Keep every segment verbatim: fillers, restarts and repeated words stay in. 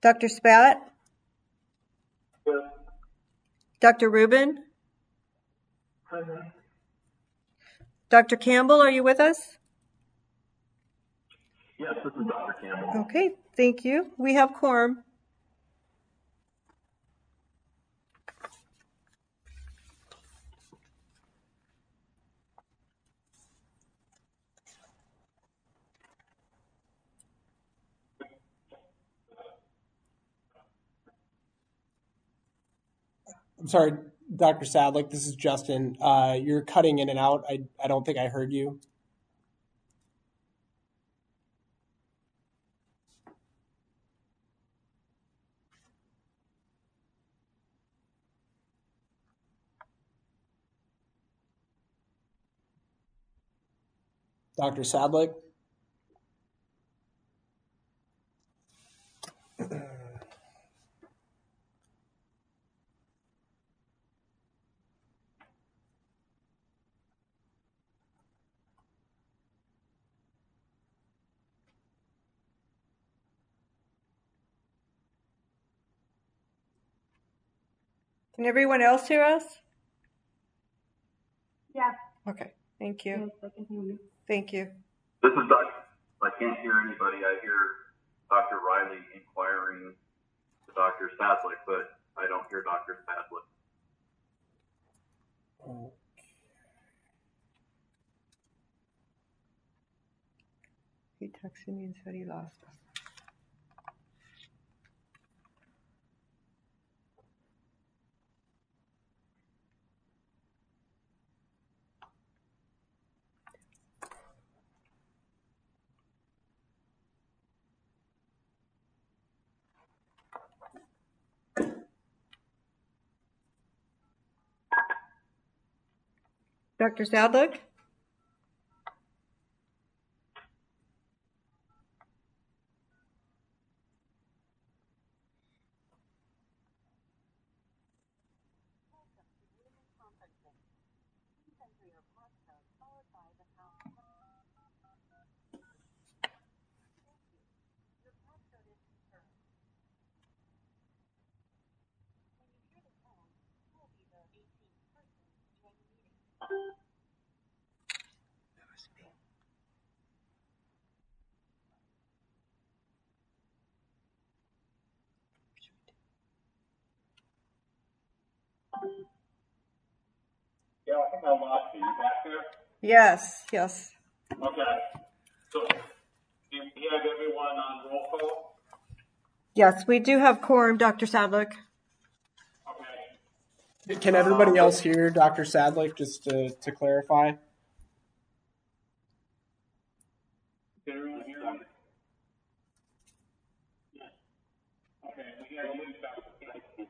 Doctor Spat? Yes. Doctor Rubin? Present. Doctor Campbell, are you with us? Yes, this is Doctor Campbell. Okay, thank you. We have quorum. I'm sorry, Doctor Sadlick, this is Justin. Uh, you're cutting in and out. I, I don't think I heard you. Doctor Sadlick? Can everyone else hear us? Yeah. Okay, thank you. Yes, I can hear you. Thank you. This is Doctor I can't hear anybody. I hear Doctor Riley inquiring to Doctor Sadlick, but I don't hear Doctor Sadlick. Oh. He texted me and said he lost us. Doctor Sadlick? Yeah, I think I lost you. You back there? Yes, yes. Okay. So, do you have everyone on roll call? Yes, we do have quorum, Doctor Sadlick. Okay. Can everybody else hear Doctor Sadlick, just to, to clarify? Can everyone hear me? Yes. Okay, we have you, Doctor Campbell.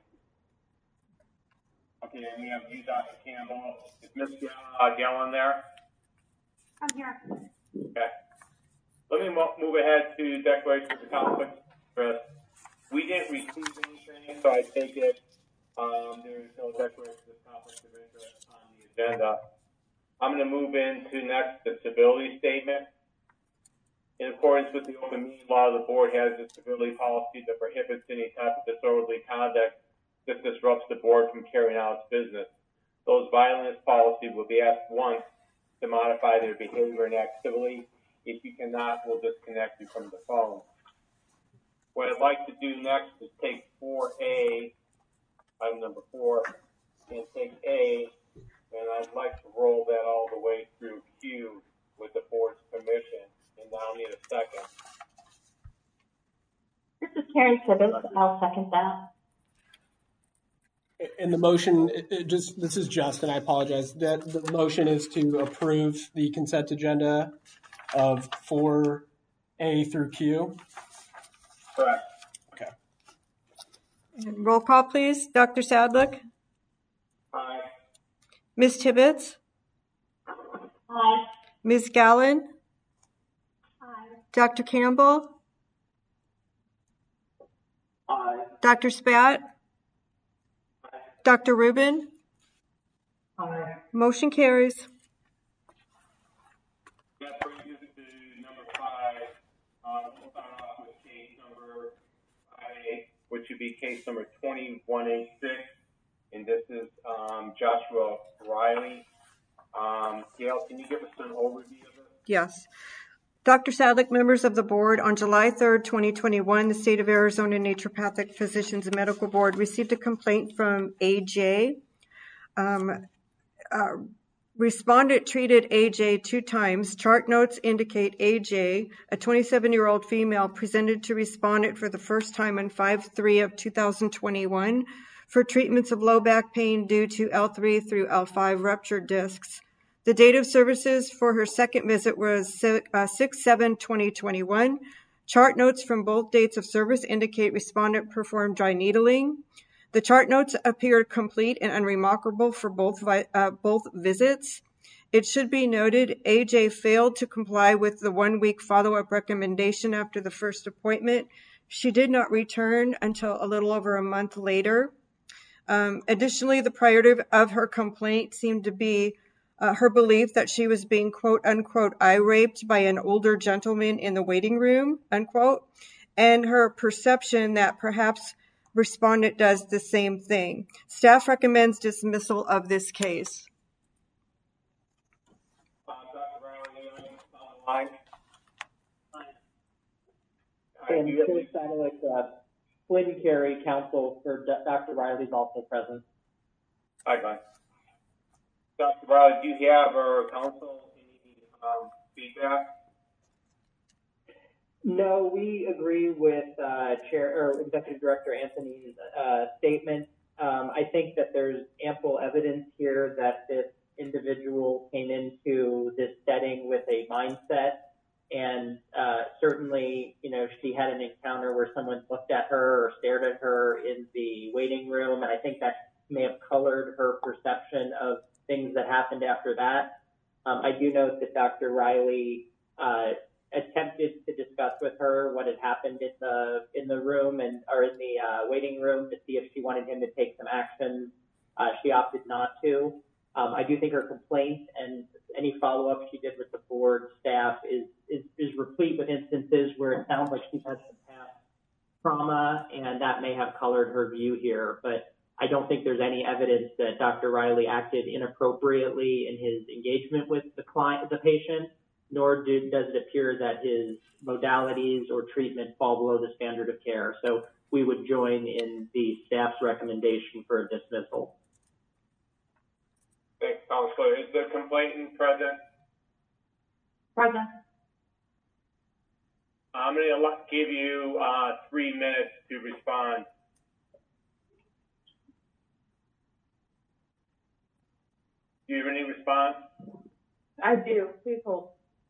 Okay, and we have you, Doctor Campbell. Is Miss uh, Gellin there? I'm here. Okay. Let me mo- move ahead to declaration of conflict of interest. We didn't receive anything, so I take it um, there is no declaration of conflict of interest on the agenda. I'm going to move into next the civility statement. In accordance with the open meeting law, the board has a civility policy that prohibits any type of disorderly conduct that disrupts the board from carrying out its business. Those violating this policy will be asked once to modify their behavior and act civilly. If you cannot, we'll disconnect you from the phone. What I'd like to do next is take four A, item number four, and take A, and I'd like to roll that all the way through Q with the board's permission, and now I'll need a second. This is Karen Tibbetts. I'll second that. And the motion, it, it just this is Justin, I apologize. That the motion is to approve the consent agenda of four A through Q. Correct. Okay. And roll call, please. Doctor Sadlick? Aye. Miz Tibbetts? Aye. Miz Gallin? Aye. Doctor Campbell? Aye. Doctor Spat? Doctor Rubin? Aye. Motion carries. That brings us to number five. Uh, we'll start off with case number five A. which would be case number twenty-one eighty-six, and this is um, Joshua Riley. Um, Gail, can you give us an overview of this? Yes. Doctor Sadlick, members of the board, on July third, twenty twenty-one, the State of Arizona Naturopathic Physicians and Medical Board received a complaint from A J. Um, uh, respondent treated A J two times. Chart notes indicate A J, a twenty-seven-year-old female, presented to respondent for the first time on five three of two thousand twenty-one for treatments of low back pain due to L three through L five ruptured discs. The date of services for her second visit was six seven twenty twenty-one. Chart notes from both dates of service indicate respondent performed dry needling. The chart notes appeared complete and unremarkable for both uh, both visits. It should be noted A J failed to comply with the one-week follow-up recommendation after the first appointment. She did not return until a little over a month later. Um, additionally, the priority of her complaint seemed to be Uh, her belief that she was being, quote, unquote, eye raped by an older gentleman in the waiting room, unquote, and her perception that perhaps respondent does the same thing. Staff recommends dismissal of this case. Uh, Doctor Riley, on the line. And Chris Sadlick, uh, Flynn Carey, counsel for D- Doctor Riley is also present. Hi, Glenn. Doctor Riley, do you have or counsel any um, feedback? No, we agree with uh, Chair or Executive Director Anthony's uh, statement. Um, I think that there's ample evidence here that this individual came into this setting with a mindset, and uh, certainly, you know, she had an encounter where someone looked at her or stared at her in the waiting room, and I think that may have colored her perception of things that happened after that. Um, I do note that Doctor Riley uh, attempted to discuss with her what had happened in the in the room and or in the uh, waiting room to see if she wanted him to take some action. Uh, she opted not to. Um, I do think her complaint and any follow-up she did with the board staff is, is is replete with instances where it sounds like she's had some past trauma, and that may have colored her view here. But I don't think there's any evidence that Doctor Riley acted inappropriately in his engagement with the client, the patient, nor do, does it appear that his modalities or treatment fall below the standard of care. So we would join in the staff's recommendation for a dismissal. Thanks, Counselor. Is the complainant present? Present. I'm going to give you uh, three minutes to respond. Do you have any response? I do. Please hold.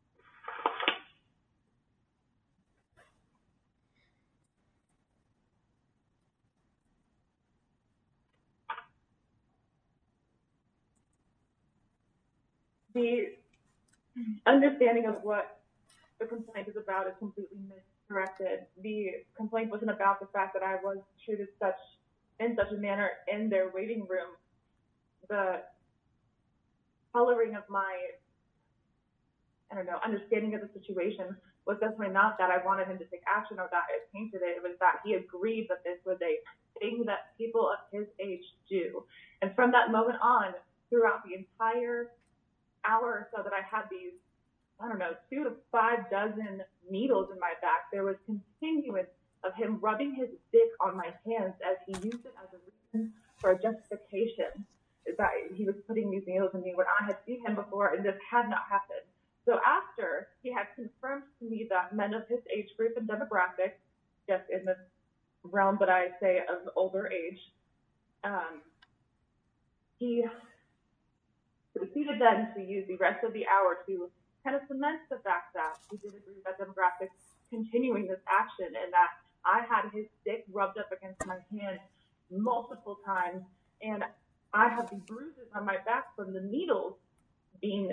The understanding of what the complaint is about is completely misdirected. The complaint wasn't about the fact that I was treated such in such a manner in their waiting room. The coloring of my, I don't know, understanding of the situation was definitely not that I wanted him to take action or that it painted it. It was that he agreed that this was a thing that people of his age do. And from that moment on, throughout the entire hour or so that I had these, I don't know, two to five dozen needles in my back, there was continuance of him rubbing his dick on my hands as he used it as a reason for a justification. That he was putting these needles in me when I had seen him before, and this had not happened. So after he had confirmed to me that men of his age group and demographic, yes, in the realm that I say of older age, um, he proceeded then to use the rest of the hour to kind of cement the fact that he did agree with that demographic continuing this action, and that I had his dick rubbed up against my hand multiple times, and I have the bruises on my back from the needles being,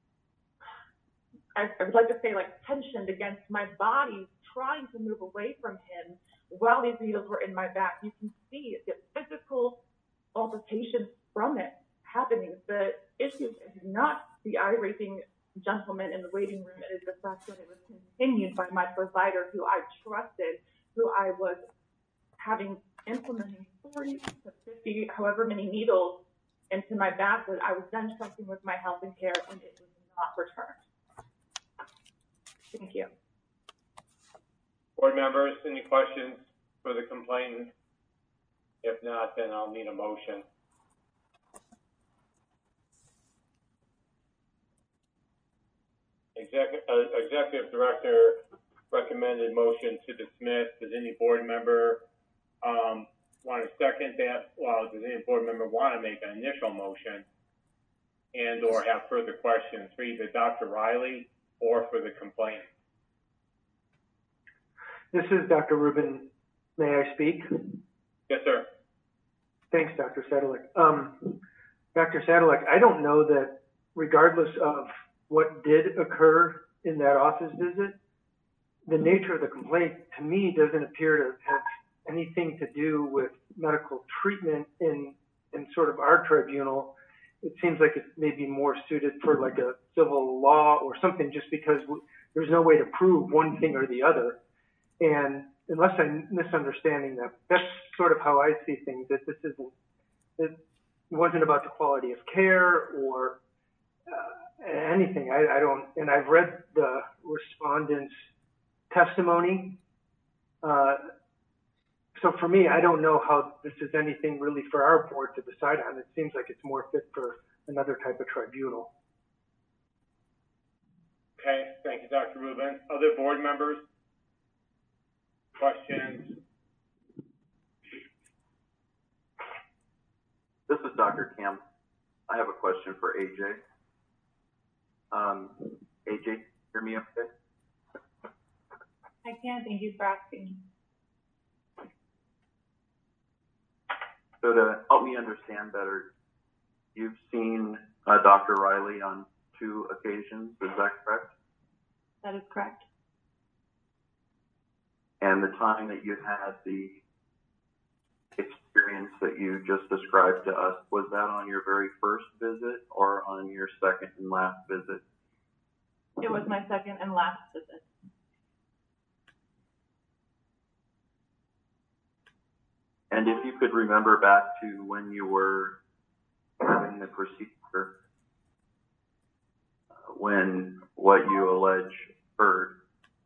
I, I would like to say, like, tensioned against my body, trying to move away from him while these needles were in my back. You can see the physical altercations from it happening. The issue is not the eye-raping gentleman in the waiting room. It is the fact that it was continued by my provider, who I trusted, who I was having however many needles into my back that I was then trusting with my health and care, and it was not returned. Thank you. Board members, any questions for the complainant? If not, then I'll need a motion. Executive, uh, Executive Director recommended motion to dismiss. Does any board member um, want to second that? Well, does any board member want to make an initial motion and or have further questions for either Doctor Riley or for the complainant? This is Doctor Rubin. May I speak? Yes, sir. Thanks, Doctor Sadalek. Um, Doctor Sadalek, I don't know that regardless of what did occur in that office visit, the nature of the complaint to me doesn't appear to have anything to do with medical treatment in, in sort of our tribunal. It seems like it may be more suited for like a civil law or something, just because we, there's no way to prove one thing or the other. And unless I'm misunderstanding that, that's sort of how I see things, that this isn't, it wasn't about the quality of care or uh, anything. I, I don't, and I've read the respondent's testimony. Uh, so for me, I don't know how this is anything really for our board to decide on. It seems like it's more fit for another type of tribunal. Okay, thank you, Doctor Rubin. Other board members? Questions? This is Doctor Cam. I have a question for A J. Um, A J, hear me okay? I can. Thank you for asking. So to help me understand better, you've seen uh, Doctor Riley on two occasions, is that correct? That is correct. And the time that you had the experience that you just described to us, was that on your very first visit or on your second and last visit? It was my second and last visit. And if you could remember back to when you were having the procedure, uh, when what you allege occurred,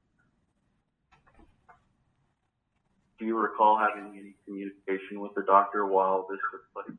do you recall having any communication with the doctor while this took place?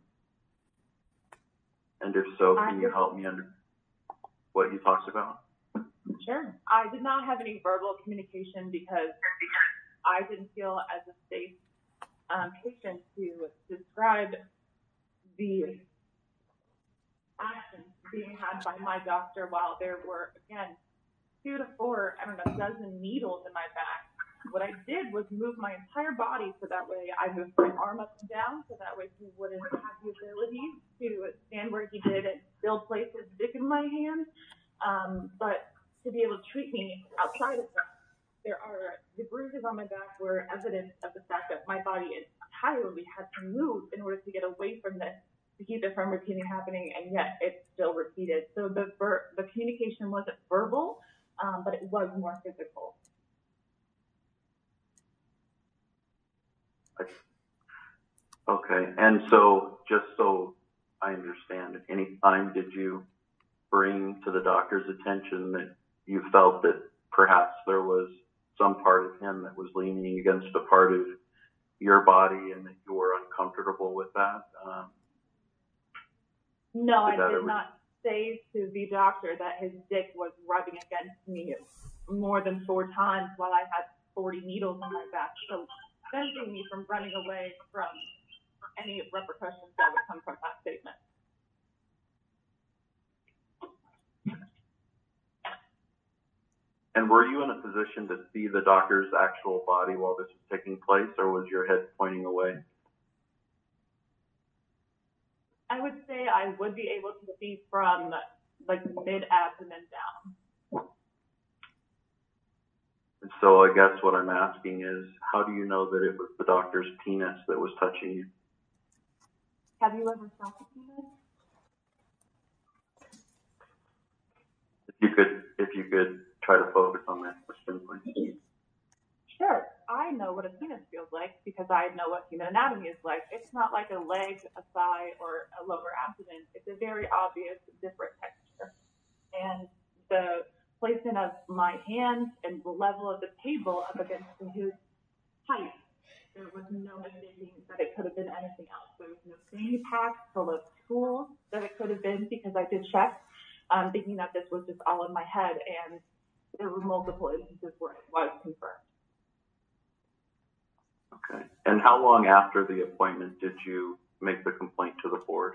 And if so, can you help me understand what you talked about? Sure. I did not have any verbal communication because I didn't feel as a safe um, patient to describe the actions being had by my doctor while there were, again, two to four, I don't know, dozen needles in my back. What I did was move my entire body so that way I moved my arm up and down so that way he wouldn't have the ability to stand where he did and still place his dick in my hand. Um, but to be able to treat me outside of that, there are the bruises on my back were evidence of the fact that my body entirely had to move in order to get away from this, to keep it from repeating happening, and yet it still repeated. So the ver- the communication wasn't verbal, um, but it was more physical. Okay, and so just so I understand, any time did you bring to the doctor's attention that you felt that perhaps there was some part of him that was leaning against a part of your body and that you were uncomfortable with that? Um, no, I did did not say to the doctor that his dick was rubbing against me more than four times while I had forty needles in my back. So preventing me from running away from any repercussions that would come from that statement. And were you in a position to see the doctor's actual body while this was taking place, or was your head pointing away? I would say I would be able to see from like mid-abdomen down. And so I guess what I'm asking is, how do you know that it was the doctor's penis that was touching you? Have you ever felt a penis? If you could, if you could try to focus on that question, please. Sure. I know what a penis feels like because I know what human anatomy is like. It's not like a leg, a thigh, or a lower abdomen. It's a very obvious different texture. And the placement of my hands and the level of the table up against his height, there was no mistaking that it could have been anything else. There was no fanny pack full of tools that it could have been because I did check, um, thinking that this was just all in my head, and there were multiple instances where it was confirmed. Okay. And how long after the appointment did you make the complaint to the board?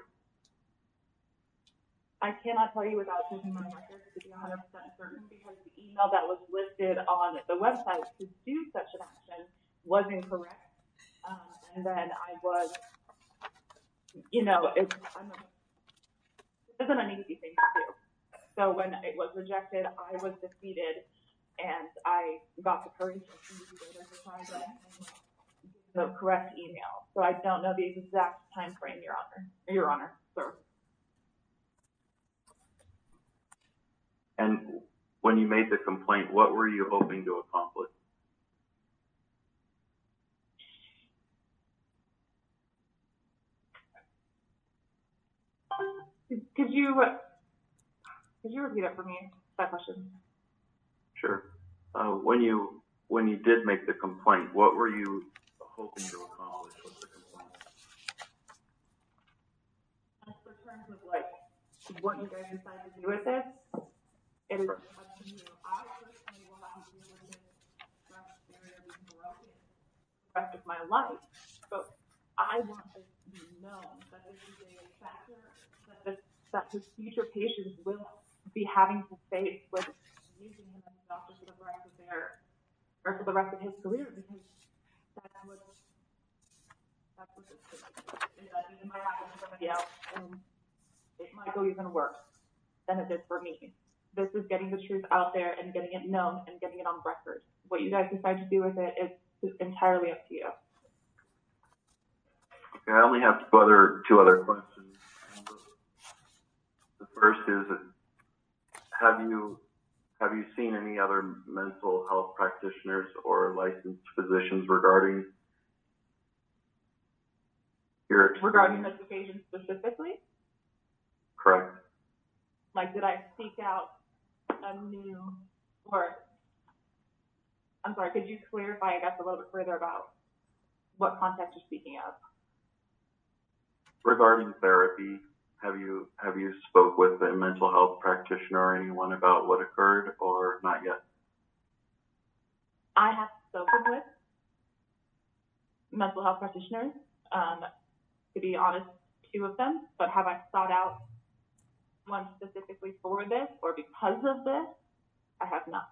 I cannot tell you without checking my records to be one hundred percent certain, because the email that was listed on the website to do such an action was incorrect. Um, and then I was, you know, it's, I'm a, it isn't an easy thing to do. So when it was rejected, I was defeated, and I got the courage to try that and the correct email. So I don't know the exact time frame, Your Honor. Your Honor, sir. And when you made the complaint, what were you hoping to accomplish? Could you, could you repeat it for me, that question? Sure. Uh, when you when you did make the complaint, what were you hoping to accomplish with the complaint? As for terms of like what you guys decide to do with this, it is up to you. I personally will have to deal with this the rest of my life, but I want this to be known that this is a factor that this that his future patients will be having to face with using him as a doctor for the rest of their or for the rest of his career, because that's what that's what this is. It might happen to somebody else, and it might go even worse than it did for me. This is getting the truth out there and getting it known and getting it on record. What you guys decide to do with it is entirely up to you. Okay, I only have two other two other questions. The first is, have you have you seen any other mental health practitioners or licensed physicians regarding your experience? Regarding this occasion specifically? Correct. Like, did I seek out a new, or, I'm sorry, could you clarify, I guess, a little bit further about what context you're speaking of? Regarding therapy, have you have you spoke with a mental health practitioner or anyone about what occurred, or not yet? I have spoken with mental health practitioners, um, to be honest, two of them, but have I sought out one specifically for this or because of this? I have not.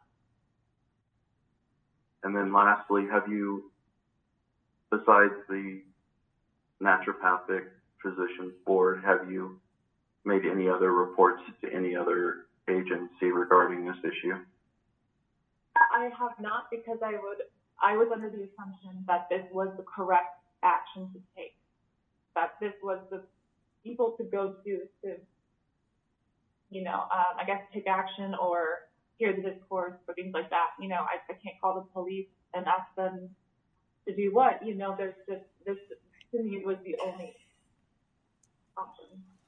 And then lastly, have you, besides the naturopathic physicians board, have you made any other reports to any other agency regarding this issue? I have not, because I would, I was under the assumption that this was the correct action to take, that this was the people to go to, to, you know, um, I guess take action or hear the discourse or things like that. You know, I, I can't call the police and ask them to do what, you know, there's just, this to me was the only option.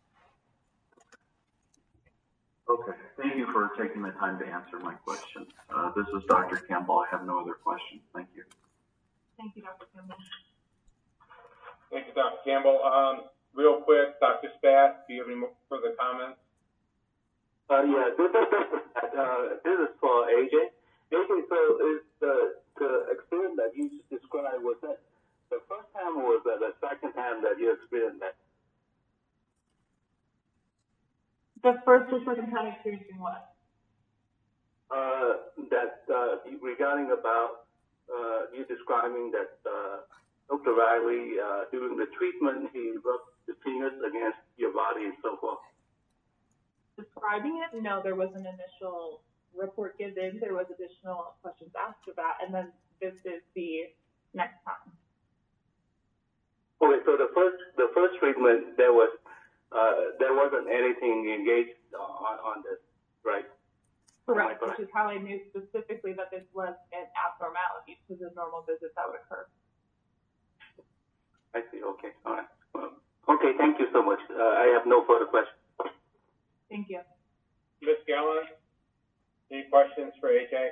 Okay, thank you for taking the time to answer my question. Uh, this is Doctor Campbell. I have no other questions. Thank you. Thank you, Doctor Campbell. Thank you, Doctor Campbell. Um, real quick, Doctor Spath, do you have any more further comments? Uh, yeah, this, uh, this is for A J. A J, so is the, the experience that you just described, was that the first time or was that the second time that you experienced that? The first or second time experiencing what? Uh, that, uh, regarding about, uh, you describing that, uh, Doctor Riley, uh, during the treatment, he rubbed the fingers against your body and so forth. Describing it, no, there was an initial report given, there was additional questions asked of that, and then this is the next time. Okay, so the first, the first treatment, there was, uh, there wasn't anything engaged on, on this, right? Correct, which is how I knew specifically that this was an abnormality, because the normal visits that would occur. I see. Okay. All right. Well, okay. Thank you so much. Uh, I have no further questions. Thank you. Miz Gallen, any questions for A J?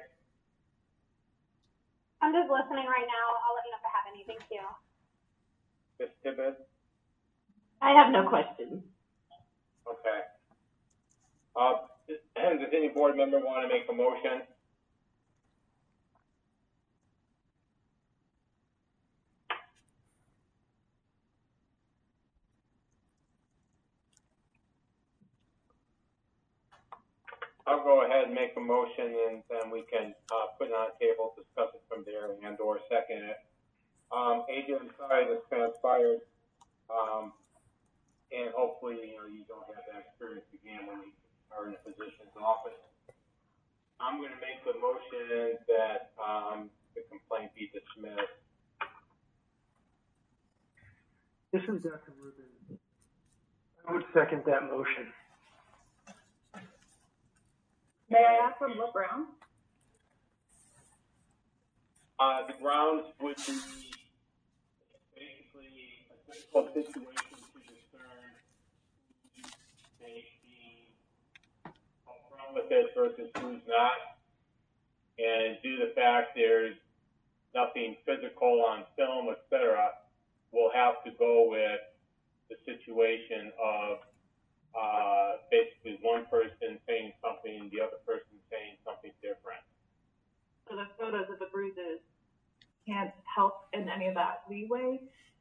I'm just listening right now. I'll let you know if I have any. Thank you. Miz Tibbetts? I have no questions. Okay. Uh, does any board member want to make a motion? I'll go ahead and make a motion, and then we can uh, put it on the table, discuss it from there, and or second it. Um, A J, I'm sorry this transpired, um, and hopefully, you know, you don't have that experience again when you are in a physician's office. I'm going to make the motion that um, the complaint be dismissed. This is Doctor Rubin. I would second that motion. May I ask from what ground? Uh, the grounds would be basically a difficult situation to discern who's being upfront with it versus who's not. And due to the fact there's nothing physical on film, et cetera, we'll have to go with the situation of uh, basically one person saying something, the other person saying something different. So the photos of the bruises can't help in any of that leeway?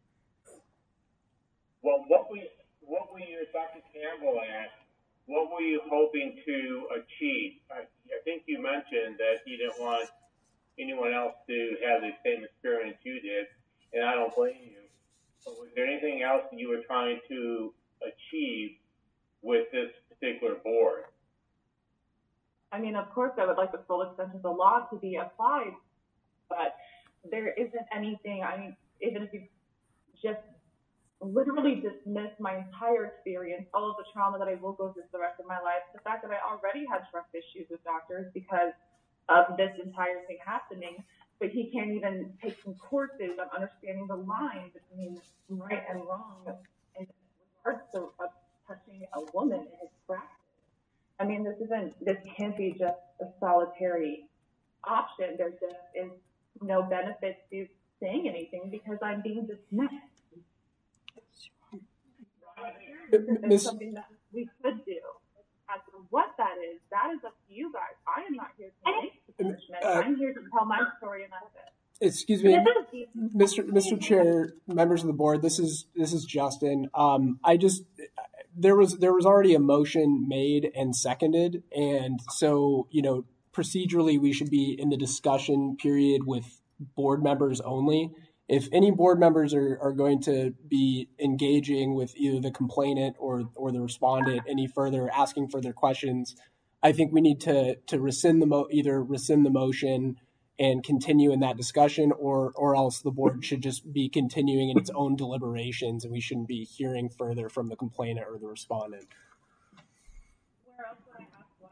Well, what we, what were you, Doctor Campbell asked, what were you hoping to achieve? I, I think you mentioned that you didn't want anyone else to have the same experience you did, and I don't blame you. But was there anything else that you were trying to achieve with this particular board? I mean, of course, I would like the full extent of the law to be applied, but there isn't anything. I mean, even if you just literally dismiss my entire experience, all of the trauma that I will go through for the rest of my life, the fact that I already had trust issues with doctors because of this entire thing happening, but he can't even take some courses on understanding the line between right and wrong in regards to uh, touching a woman in his practice. I mean, this isn't, this can't be just a solitary option. There just is no benefit to saying anything because I'm being dismissed. There's something that we could do. As to what that is, that is up to you guys. I am not here to make the punishment. Uh, I'm here to tell my story and that's it. Excuse me, Mister Mister Chair, members of the board. This is this is Justin. Um, I just there was there was already a motion made and seconded, and so you know procedurally we should be in the discussion period with board members only. If any board members are, are going to be engaging with either the complainant or or the respondent any further, asking further questions, I think we need to to rescind the mo- either rescind the motion and continue in that discussion, or or else the board should just be continuing in its own deliberations, and we shouldn't be hearing further from the complainant or the respondent. Where else would I ask why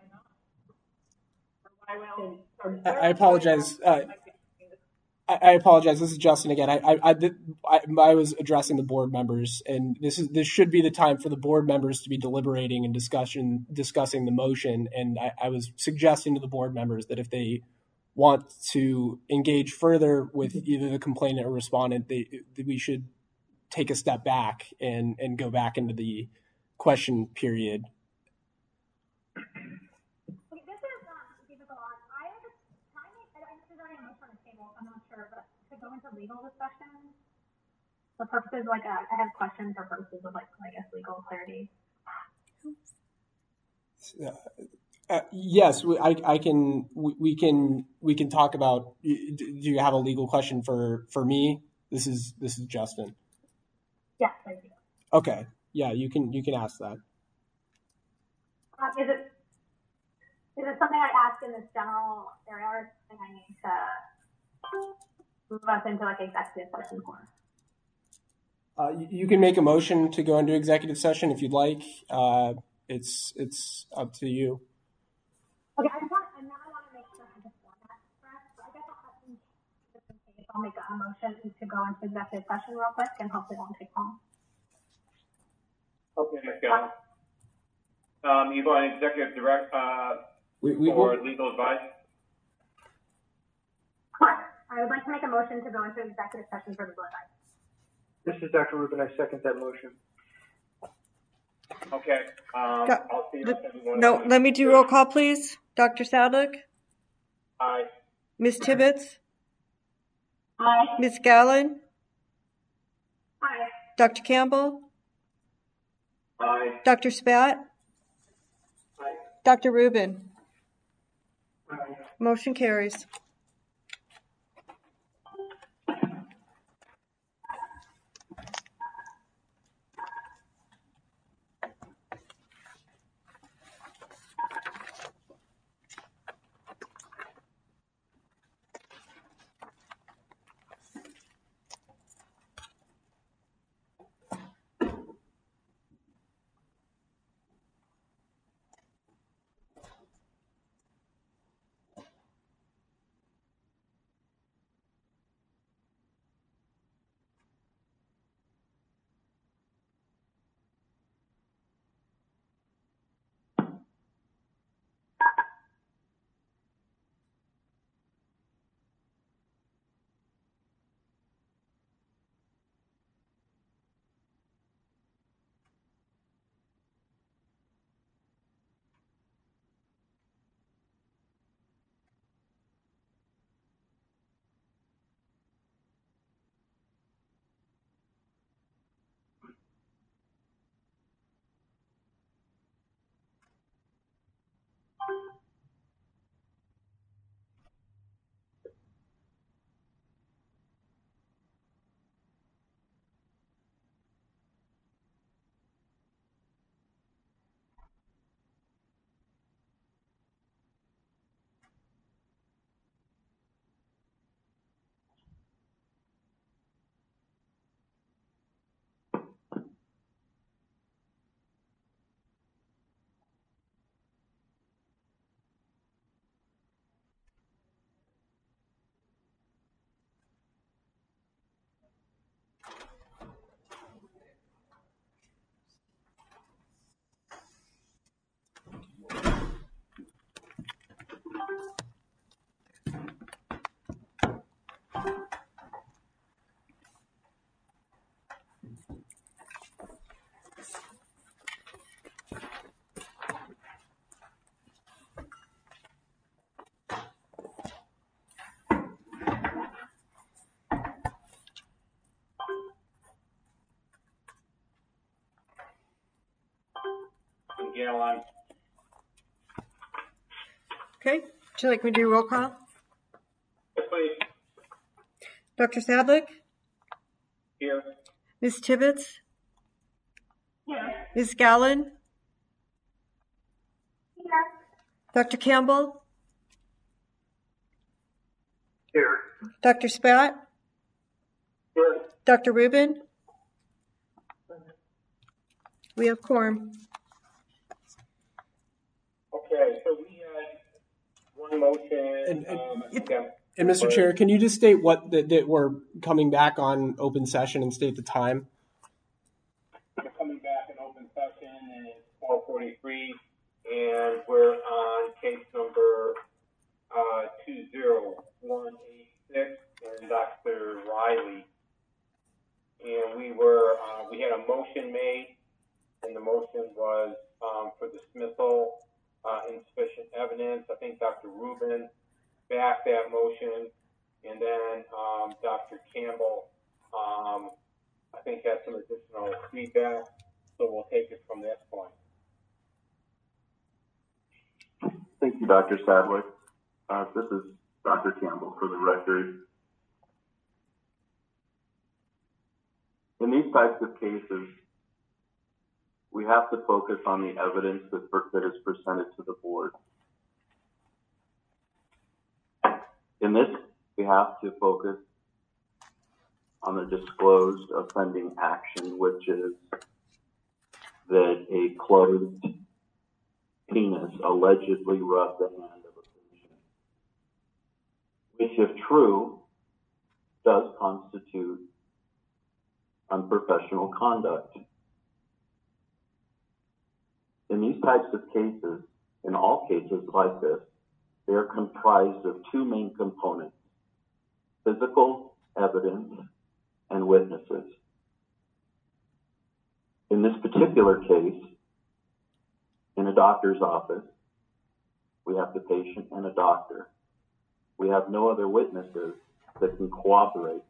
not? Or why will, or I, I apologize. Uh, I apologize. This is Justin again. I, I, I, I was addressing the board members, and this is this should be the time for the board members to be deliberating and discussion discussing the motion. And I, I was suggesting to the board members that if they want to engage further with either the complainant or respondent, they that we should take a step back and and go back into the question period. Go into legal discussion for purposes like a, I have questions for purposes of like I guess legal clarity. Uh, uh, yes, we, I, I can. We, we can. We can talk about. Do you have a legal question for, for me? This is this is Justin. Yes, I do. Okay. Yeah, you can you can ask that. Um, is it is it something I asked in this general area, or something I need to move us into like executive session for? Uh, you, you can make a motion to go into executive session if you'd like. Uh, it's it's up to you. Okay, I just want, I now want to make sure I just want that correct. So I guess I'll have some the I'll make a motion to go into executive session real quick and hopefully it won't take long. Okay, Miz Gallen. Um, you want executive direct, uh, We, we, for we'll- legal advice? Correct. I would like to make a motion to go into executive session for legal advice. This is Doctor Rubin. I second that motion. Okay, um, Got- I'll see if everyone. No, let me do roll call, please. Doctor Sadlick, Aye. Miz Tibbetts, Aye. Miz Gallen, Aye. Doctor Campbell, Aye. Doctor Spat, Aye. Doctor Rubin. Motion carries. Gallen. Okay, would you like me to do roll call? Yes, please. Doctor Sadlick, Here. Miz Tibbetts, Here. Miz Gallen, Here. Doctor Campbell, Here. Doctor Spat, Here. Doctor Rubin. We have quorum. Okay, so we had one motion, And- and- um, yeah. And Mister Chair, can you just state what that, that we're coming back on open session and state the time? We're coming back in open session and it's twelve forty-three and we're on case number, uh, two zero one eight six and Doctor Riley. And we were, uh, we had a motion made and the motion was, um, for dismissal, uh, insufficient evidence. I think Doctor Rubin backed that motion, and then um, Doctor Campbell, um, I think, had some additional feedback, so we'll take it from this point. Thank you, Doctor Sadler. Uh, this is Doctor Campbell for the record. In these types of cases, we have to focus on the evidence that, that is presented to the board. In this, we have to focus on the disclosed offending action, which is that a closed penis allegedly rubbed the hand of a patient. Which, if true, does constitute unprofessional conduct. In these types of cases, in all cases like this, they are comprised of two main components: physical evidence and witnesses. In this particular case, in a doctor's office, we have the patient and a doctor. We have no other witnesses that can corroborate.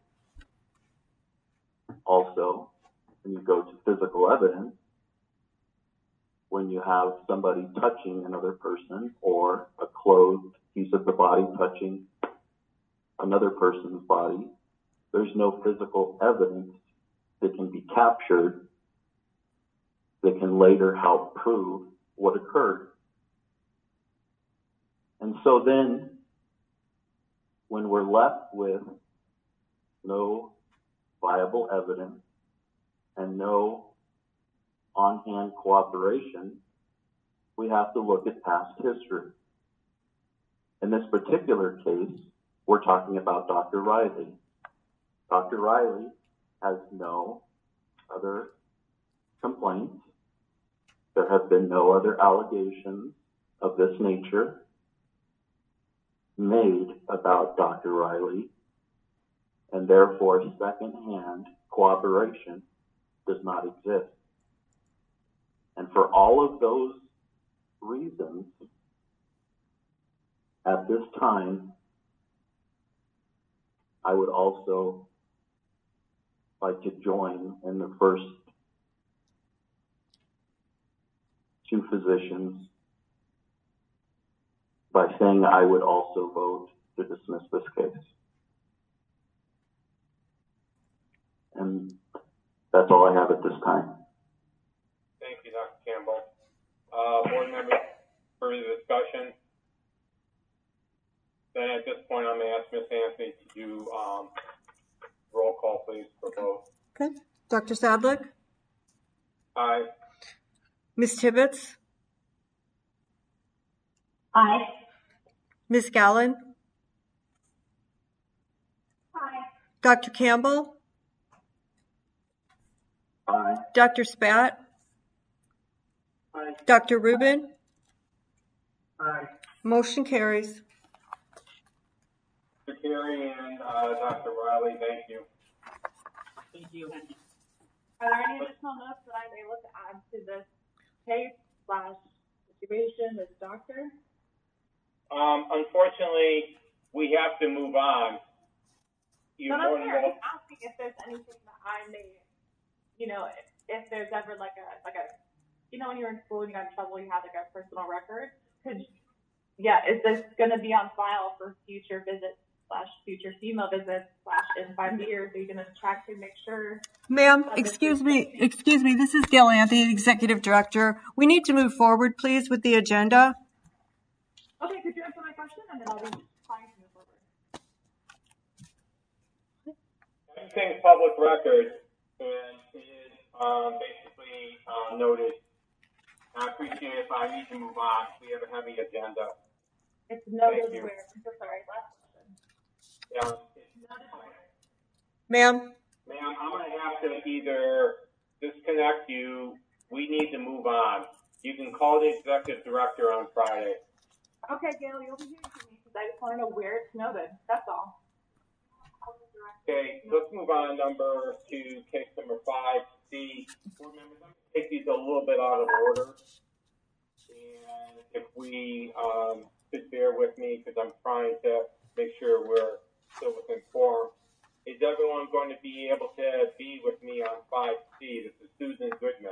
Also, when you go to physical evidence, when you have somebody touching another person or a clothed piece of the body touching another person's body, there's no physical evidence that can be captured that can later help prove what occurred. And so then, when we're left with no viable evidence and no on-hand cooperation, we have to look at past history. In this particular case, we're talking about Doctor Riley. Doctor Riley has no other complaints. There have been no other allegations of this nature made about Doctor Riley, and therefore second-hand cooperation does not exist. And for all of those reasons, at this time, I would also like to join in the first two physicians by saying I would also vote to dismiss this case. And that's all I have at this time. Thank you, Doctor Campbell. Uh, board members, further discussion? Then at this point, I'm going to ask Miz Anthony to do um, roll call, please, for both. Okay. Doctor Sadlick? Aye. Miz Tibbetts? Aye. Miz Gallen? Aye. Doctor Campbell? Aye. Doctor Spat? Aye. Doctor Rubin? Aye. Motion carries. Doctor Carey and uh, Doctor Riley, thank you. Thank you. Are there any additional notes that I'm able to add to this case slash situation, this doctor? Um, unfortunately, we have to move on. You're No, more that's than fair. I'm welcome. just asking if there's anything that I may, you know, if, if there's ever like a, like a, you know, when you're in school and you got in trouble, you have like a personal record. Could, yeah, is this going to be on file for future visits slash future female visits slash in five years? Are you going to track to make sure? Ma'am, excuse me, excuse me, this is Gail Anthony, Executive Director. We need to move forward, please, with the agenda. Okay, could you answer my question and then I'll be trying to move forward. Everything's public record and is um, basically uh, noted. I appreciate it if I need to move on. We have a heavy agenda. It's noted Thank you. where, I'm so sorry, last question. Yeah. Noted where? Ma'am, Ma'am, I'm going to have to either disconnect you. We need to move on. You can call the executive director on Friday. Okay, Gail, you'll be hearing from me because I just want to know where it's noted. That's all. Okay, let's move on number to case number five C. Board members, I'm going to take these a little bit out of order. And if we um, could bear with me because I'm trying to make sure we're still within form. Is everyone going to be able to be with me on five C? This is Susan Goodman.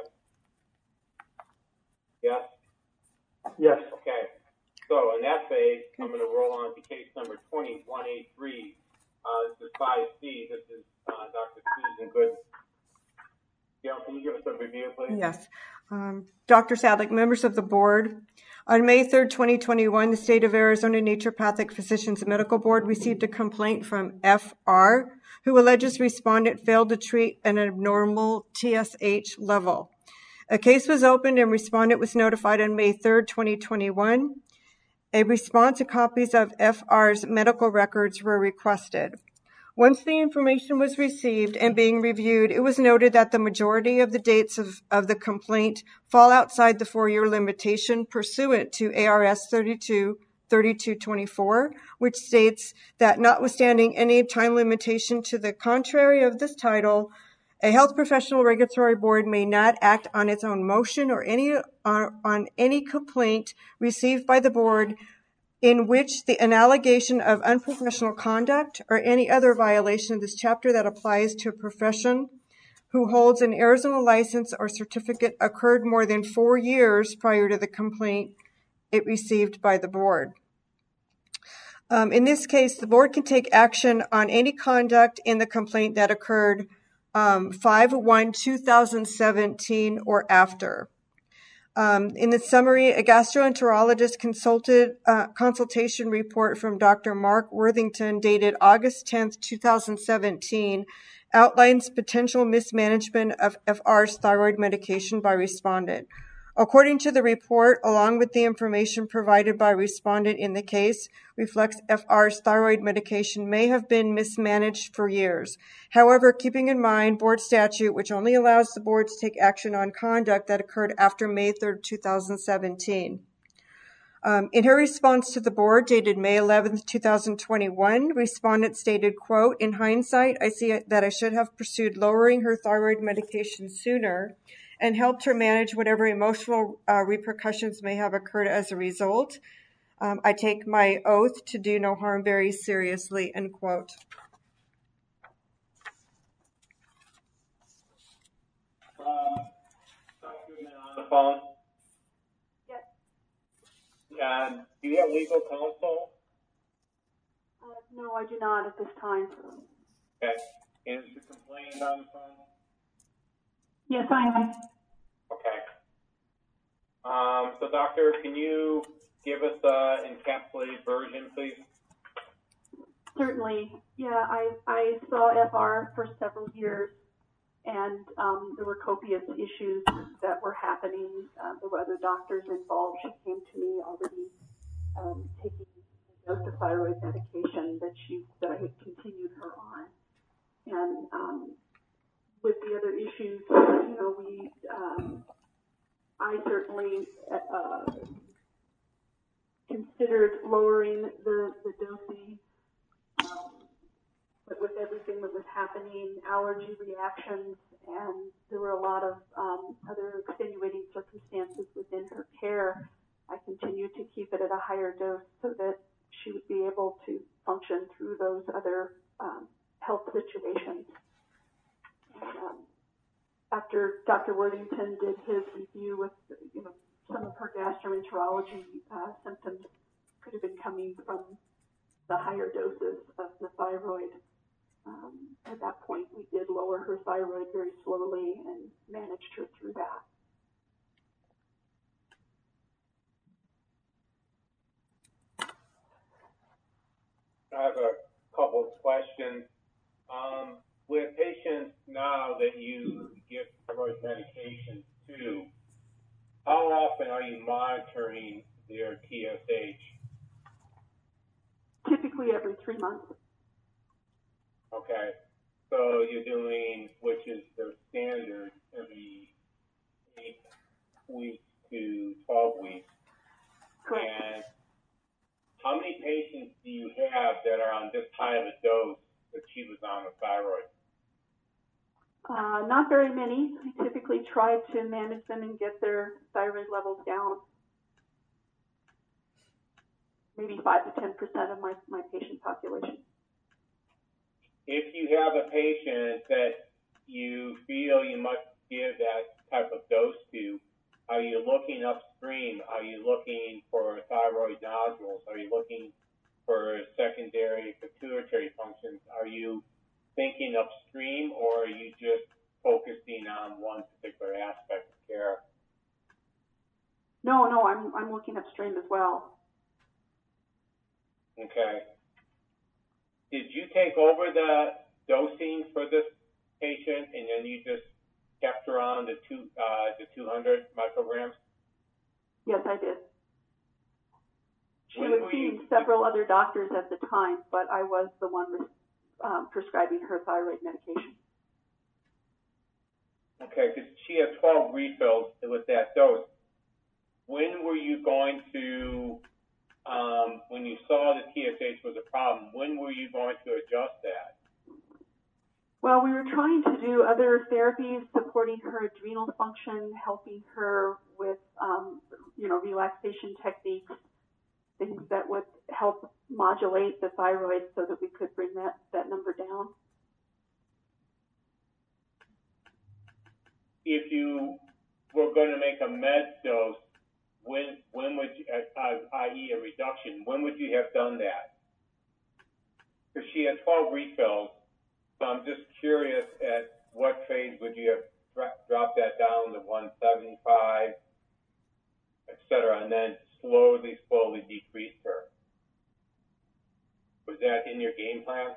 Yes? Yes. Okay. So in that phase, I'm going to roll on to case number twenty-one eighty-three. Uh, this is five C. This is uh, Doctor Susan Goodman. Gail, can you give us a review, please? yes. Um, Doctor Sadlick, members of the board, on May third, twenty twenty-one, the State of Arizona Naturopathic Physicians Medical Board received a complaint from F R, who alleges respondent failed to treat an abnormal T S H level. A case was opened and respondent was notified on May third, twenty twenty-one. A response to copies of F R's medical records were requested. Once the information was received and being reviewed, it was noted that the majority of the dates of, of the complaint fall outside the four-year limitation pursuant to A R S thirty-two thirty-two twenty-four, which states that notwithstanding any time limitation to the contrary of this title, a health professional regulatory board may not act on its own motion or any on, on any complaint received by the board in which the, an allegation of unprofessional conduct or any other violation of this chapter that applies to a profession who holds an Arizona license or certificate occurred more than four years prior to the complaint it received by the board. Um, in this case, the board can take action on any conduct in the complaint that occurred um, five one two thousand seventeen or after. Um, in the summary, a gastroenterologist consulted uh, consultation report from Doctor Mark Worthington dated August tenth, two thousand seventeen outlines potential mismanagement of F R's thyroid medication by respondent. According to the report, along with the information provided by respondent in the case, reflects F R's thyroid medication may have been mismanaged for years. However, keeping in mind board statute, which only allows the board to take action on conduct that occurred after May third, two thousand seventeen. Um, in her response to the board dated May eleventh, two thousand twenty-one, respondent stated, quote, "In hindsight, I see that I should have pursued lowering her thyroid medication sooner and helped her manage whatever emotional uh, repercussions may have occurred as a result. Um, I take my oath to do no harm very seriously," end quote. Um, Doctor Goodman on the phone. Yes. Um, do you have legal counsel? Uh, no, I do not at this time. Okay. Is the complainant on the phone? Yes, I am. Okay. Um, so, doctor, can you give us an encapsulated version, please? Certainly. Yeah, I, I saw F R for several years, and um, there were copious issues that were happening. Uh, there were other doctors involved. She came to me already um, taking a dose of thyroid medication that she that I had continued her on. And um, with the other issues, you know, we, um, I certainly uh, considered lowering the, the dosing, um, but with everything that was happening, allergy reactions, and there were a lot of um, other extenuating circumstances within her care, I continued to keep it at a higher dose so that she would be able to function through those other um, health situations. And, um, after Doctor Worthington did his review with, you know, some of her gastroenterology uh, symptoms could have been coming from the higher doses of the thyroid. Um, at that point, we did lower her thyroid very slowly and managed her through that. I have a couple of questions. Um, with patients now that you give thyroid medication to, how often are you monitoring their T S H? Typically every three months. Okay, so you're doing, which is their standard, every eight weeks to twelve weeks. Correct. And how many patients do you have that are on this high of a dose that she was on with thyroid? Uh, not very many. I typically try to manage them and get their thyroid levels down. Maybe five to ten percent of my, my patient population. If you have a patient that you feel you must give that type of dose to, are you looking upstream? Are you looking for thyroid nodules? Are you looking for secondary pituitary functions? Are you thinking upstream, or are you just focusing on one particular aspect of care? No, no, I'm I'm looking upstream as well. Okay. Did you take over the dosing for this patient, and then you just kept her on the two uh, the two hundred micrograms? Yes, I did. She When was were seeing you- several other doctors at the time, but I was the one um, prescribing her thyroid medication. Okay, because she had twelve refills with that dose. When were you going to, um, when you saw the T S H was a problem, when were you going to adjust that? Well, we were trying to do other therapies supporting her adrenal function, helping her with, um, you know, relaxation techniques, things that would help modulate the thyroid so that we could bring that, that number down. If you were going to make a med dose, when when would you, uh, that is a reduction, when would you have done that? Because she had twelve refills, so I'm just curious at what phase would you have dro dropped that down to one seventy-five, et cetera, and then slowly, slowly decreased her. Was that in your game plan?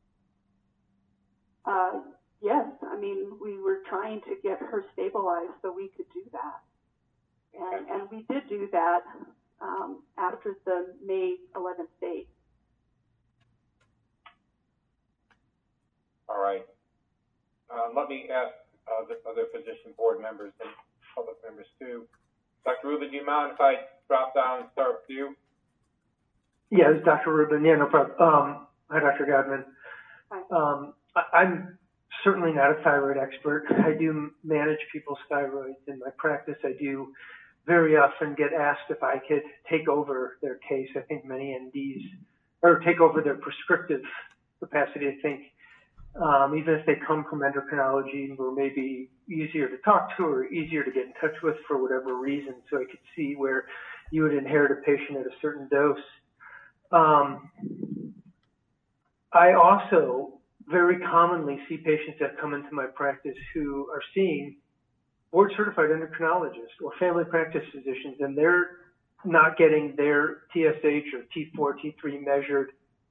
Uh, yes, I mean, we were trying to get her stabilized so we could do that. And, and we did do that um, after the May eleventh date. All right. Uh, let me ask uh, the other physician board members and public members too. Doctor Rubin, do you mind if I drop down and start with you? Yeah, this is Doctor Rubin. Yeah, no problem. Um, hi, Doctor Godman. Hi. Um, I, I'm certainly not a thyroid expert. I do manage people's thyroids in my practice. I do very often get asked if I could take over their case. I think many N Ds, or take over their prescriptive capacity. I think um, even if they come from endocrinology, we're maybe easier to talk to or easier to get in touch with for whatever reason. So I could see where you would inherit a patient at a certain dose. Um, I also very commonly see patients that come into my practice who are seeing board certified endocrinologists or family practice physicians, and they're not getting their T S H or T four, T three measured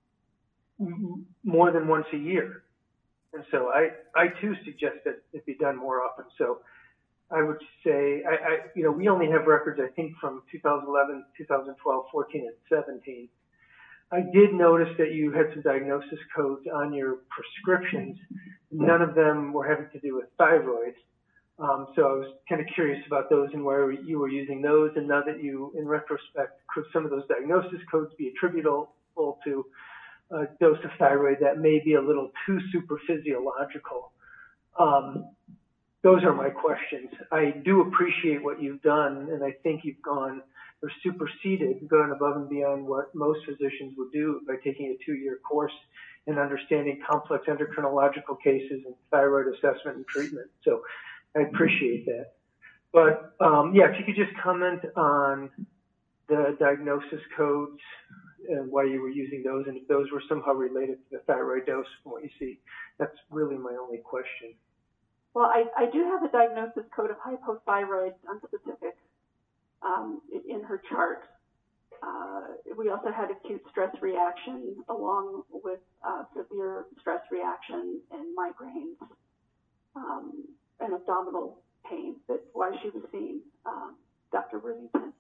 more than once a year. And so I, I too suggest that it be done more often. So I would say, I, I, you know, we only have records, I think, from two thousand eleven, two thousand twelve, fourteen, and seventeen. I did notice that you had some diagnosis codes on your prescriptions. None of them were having to do with thyroid. Um, so I was kind of curious about those and where you were using those. And now that you, in retrospect, could some of those diagnosis codes be attributable to a dose of thyroid that may be a little too super physiological? Um, those are my questions. I do appreciate what you've done, and I think you've gone or superseded, gone above and beyond what most physicians would do by taking a two-year course and understanding complex endocrinological cases and thyroid assessment and treatment. So I appreciate that. But um, yeah, if you could just comment on the diagnosis codes and why you were using those, and if those were somehow related to the thyroid dose from what you see. That's really my only question. Well, I, I do have a diagnosis code of hypothyroid unspecific um, in her chart. Uh, we also had acute stress reaction along with uh, severe stress reaction and migraines um, and abdominal pain. That's why she was seeing um, Doctor Worthington.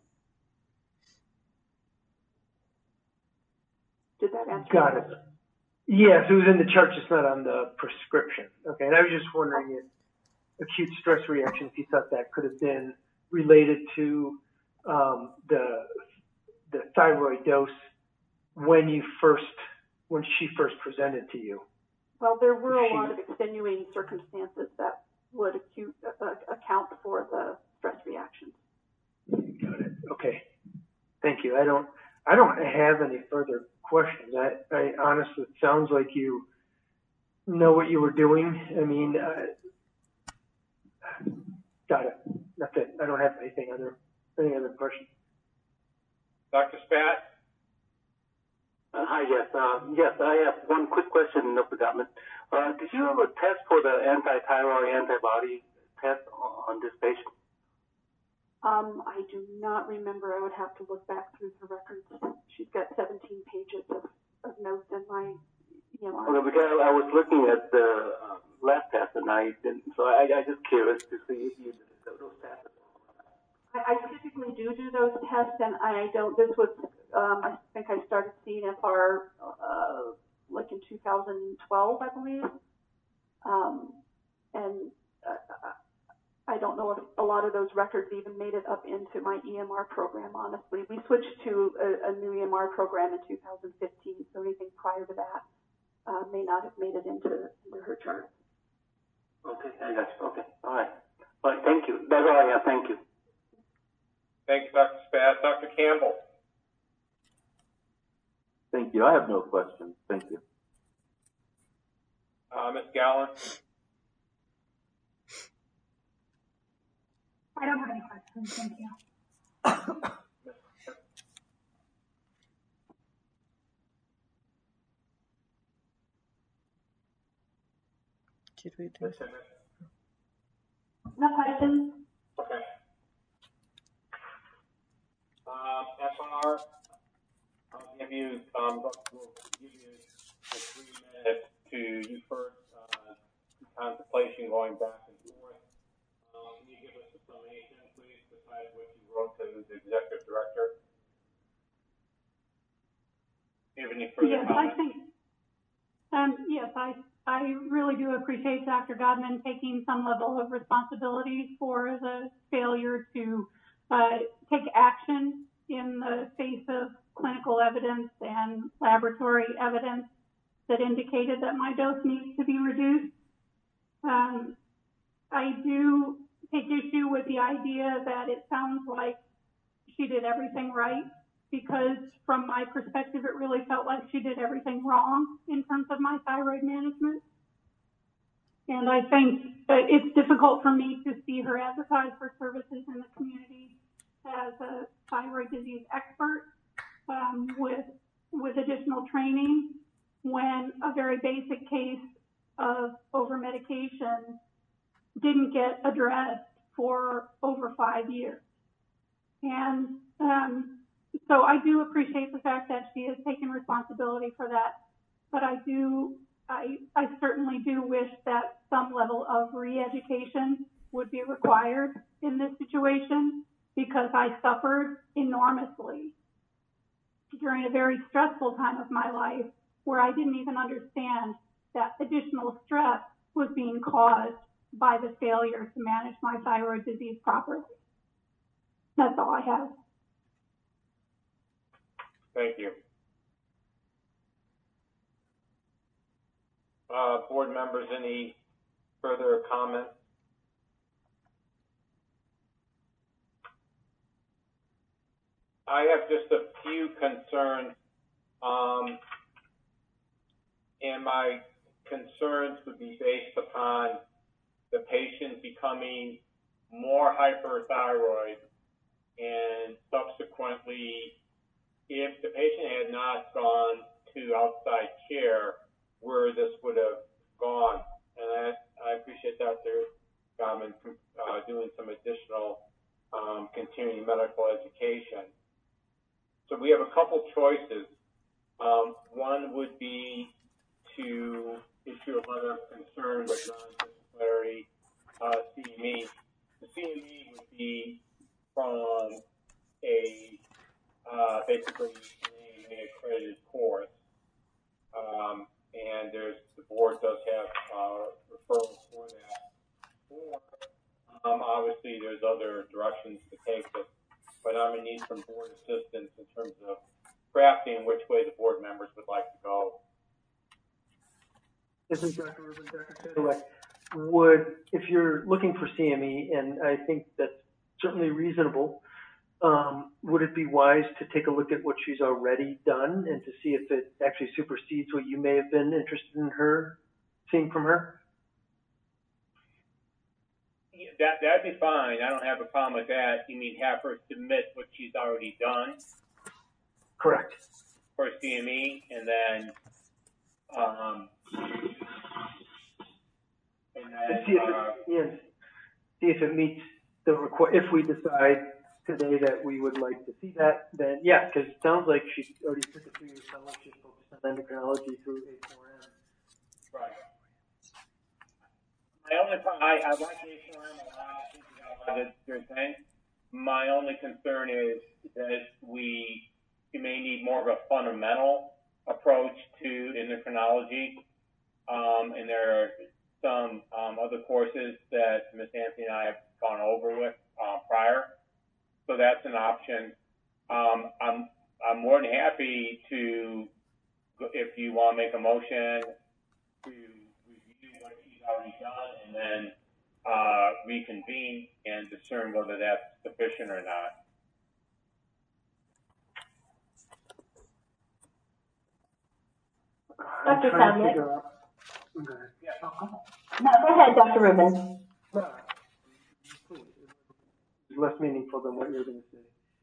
Did that answer? Got it. Yes, it was in the chart, just not on the prescription. Okay, and I was just wondering if acute stress reaction, if you thought that could have been related to um, the the thyroid dose when you first, when she first presented to you. Well, there were a She, lot of extenuating circumstances that would acute, uh, account for the stress reactions. Got it. Okay. Thank you. I don't, I don't have any further questions. I, I honestly, it sounds like you know what you were doing. I mean, uh, got it. That's it. I don't have anything other, any other questions. Doctor Spat? Uh, hi, yes. Uh, yes, I have one quick question, Doctor Gottman. Uh, did you ever test for the anti-thyroid antibody test on, on this patient? Um, I do not remember. I would have to look back through the records. She's got seventeen pages of, of notes in my E M R. Okay, because I was looking at the uh, lab test and I didn't, so I, I just curious to see if you did those tests. I, I typically do do those tests, and I don't. This was, um, I think I started seeing F R uh, like in two thousand twelve, I believe. Um, and uh, I don't know if a lot of those records even made it up into my E M R program, honestly. We switched to a, a new E M R program in two thousand fifteen, so anything prior to that uh, may not have made it into, into her chart. Okay, I got you. Okay, all right. All right, thank you. That's all I have. Thank you. Thank you, Doctor Spaz. Doctor Campbell. Thank you. I have no questions. Thank you. Uh, Miz Gallen. I don't have any questions. Thank you. Did we do No questions. Okay. Um, F R, I'll give you, um, we'll give you the three minutes to you first, uh, contemplation going back and forth. Um, can you give us a summation, please, besides what you wrote to the executive director? Do you have any further yes, comments? I think, um, yes, I, I really do appreciate Doctor Godman taking some level of responsibility for the failure to uh, take action in the face of clinical evidence and laboratory evidence that indicated that my dose needs to be reduced. Um, I do take issue with the idea that it sounds like she did everything right, because from my perspective, it really felt like she did everything wrong in terms of my thyroid management. And I think that it's difficult for me to see her advertise for services in the community as a thyroid disease expert um, with, with additional training when a very basic case of over-medication didn't get addressed for over five years. And um, so I do appreciate the fact that she has taken responsibility for that, but I do, I, I certainly do wish that some level of re-education would be required in this situation, because I suffered enormously during a very stressful time of my life where I didn't even understand that additional stress was being caused by the failure to manage my thyroid disease properly. That's all I have. Thank you. Uh, board members, any further comments? I have just a few concerns, um, and my concerns would be based upon the patient becoming more hyperthyroid, and subsequently, if the patient had not gone to outside care, where this would have gone. And I, I appreciate Doctor Godman uh, doing some additional um, continuing medical education. So we have a couple choices. Um, one would be to issue a letter of concern with non-disciplinary uh, C M E. The C M E would be from a uh, basically an accredited course, um, and there's the board does have uh, referrals for that. Or um, obviously there's other directions to take this, but I'm gonna need some board assistance in terms of crafting which way the board members would like to go. This is Doctor Rubin, Doctor Sadowek. Would, if you're looking for C M E, and I think that's certainly reasonable, um, would it be wise to take a look at what she's already done and to see if it actually supersedes what you may have been interested in her seeing from her? Yeah, that, that'd be fine. I don't have a problem with that. You mean have her submit what she's already done? Correct. For C M E, and then, um, and then, see if uh, it, yeah, see if it meets the requ- if we decide today that we would like to see that, then yeah, because it sounds like she already took a two-year fellowship focused on endocrinology through A four M. right. My only problem, I, I like A four M a lot. I think we got a lot of good things. My only concern is that we, we may need more of a fundamental approach to endocrinology, um, and there are some um, other courses that Miz Anthony and I have gone over with uh, prior. So that's an option. Um, I'm I'm more than happy to, if you want to make a motion to review what she's already done and then uh, reconvene and discern whether that's sufficient or not. Doctor Sadler. Okay. Yeah. No, go ahead, Doctor Rubin. No, it's less meaningful than what you're going to say.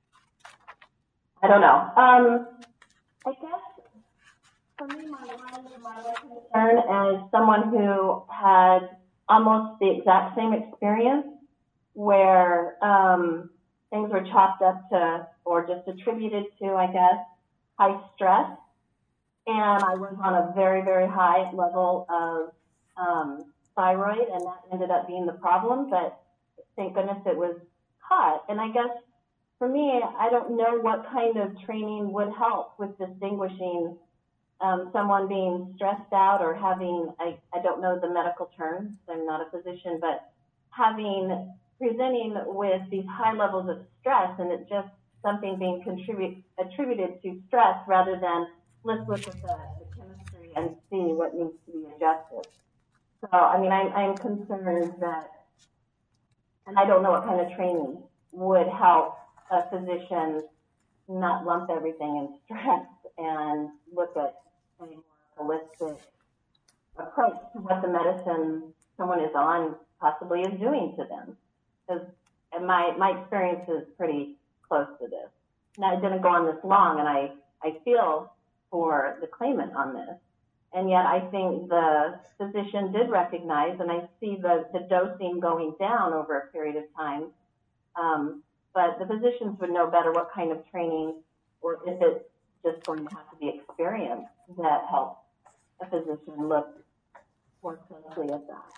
I don't know. Um, I guess for me, my one, my one concern as someone who had almost the exact same experience where um, things were chopped up to, or just attributed to, I guess, high stress. And I was on a very, very high level of um, thyroid, and that ended up being the problem. But thank goodness it was caught. And I guess for me, I don't know what kind of training would help with distinguishing um, someone being stressed out or having, I, I don't know the medical terms, I'm not a physician, but having, presenting with these high levels of stress, and it's just something being contribute, attributed to stress rather than let's look at the, the chemistry and see what needs to be adjusted. So, I mean, I'm, I'm concerned that, and I don't know what kind of training would help a physician not lump everything in stress and look at a more holistic approach to what the medicine someone is on possibly is doing to them. Because my, my experience is pretty close to this. Now, it didn't go on this long, and I, I feel for the claimant on this. And yet I think the physician did recognize, and I see the, the dosing going down over a period of time. Um, but the physicians would know better what kind of training, or if it's just going to have to be experience that helps a physician look more closely at that.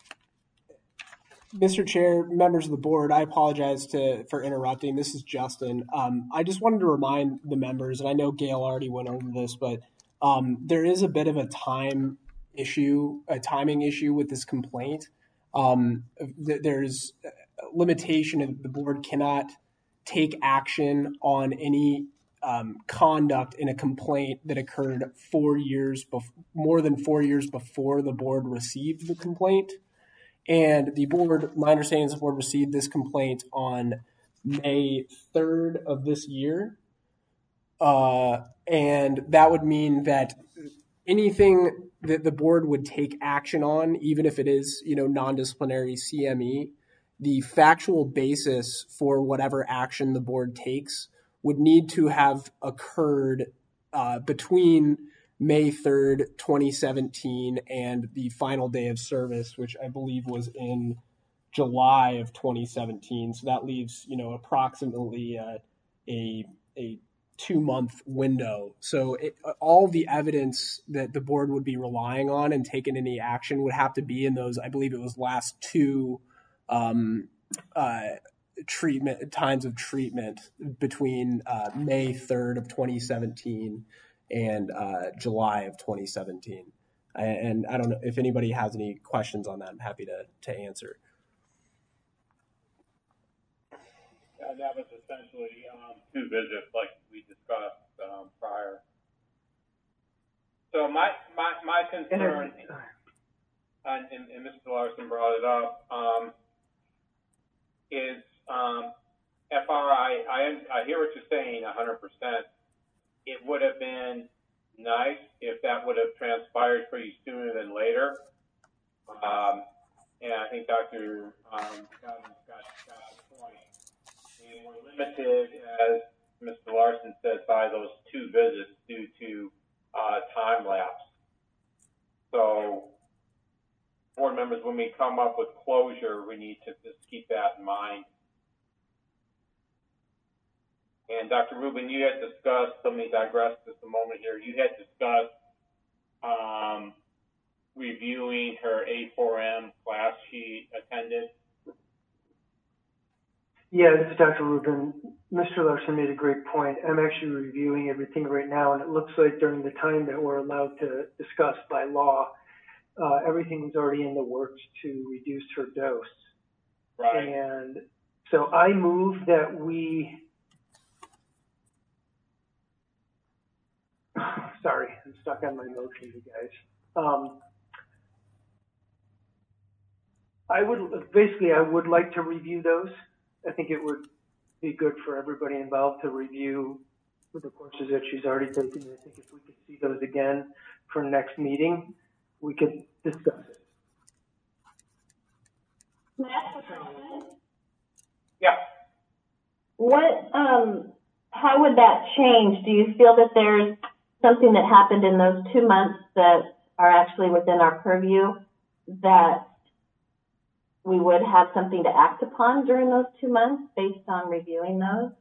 Mister Chair, members of the board, I apologize to, for interrupting. This is Justin. Um, I just wanted to remind the members, and I know Gail already went over this, but um, there is a bit of a time issue, a timing issue with this complaint. Um, th- there's a limitation, and the board cannot take action on any um, conduct in a complaint that occurred four years, bef- more than four years before the board received the complaint. And the board, my understanding is the board received this complaint on May third of this year. Uh, and that would mean that anything that the board would take action on, even if it is, you know, non-disciplinary C M E, the factual basis for whatever action the board takes would need to have occurred uh, between May third, twenty seventeen, and the final day of service, which I believe was in July of twenty seventeen. So that leaves, you know, approximately uh, a a two-month window. So it, all the evidence that the board would be relying on and taking any action would have to be in those, I believe it was last two um, uh, treatment times of treatment between uh, May third of twenty seventeen and uh, July of twenty seventeen. And I don't know if anybody has any questions on that. I'm happy to, to answer. Yeah, that was essentially um, two visits like we discussed um, prior. So my, my, my concern, and, and, and Mister Larson brought it up, um, is um, F R I, I, I hear what you're saying one hundred percent. It would have been nice if that would have transpired for you sooner than later. Um, and I think Doctor Um, got, got, got the point. And we're limited, as Mister Larson said, by those two visits due to uh, time lapse. So, board members, when we come up with closure, we need to just keep that in mind. And Doctor Rubin, you had discussed, let me digress just a moment here, you had discussed um, reviewing her A four M class she attended. Yeah, this is Doctor Rubin. Mister Larson made a great point. I'm actually reviewing everything right now, and it looks like during the time that we're allowed to discuss by law, uh, everything was already in the works to reduce her dose. Right. And so I move that we, sorry, I'm stuck on my motion, you guys. Um, I would, basically, I would like to review those. I think it would be good for everybody involved to review the courses that she's already taken. I think if we could see those again for next meeting, we could discuss it. Can I ask a question? Yeah. What, um, how would that change? Do you feel that there's something that happened in those two months that are actually within our purview that we would have something to act upon during those two months based on reviewing those?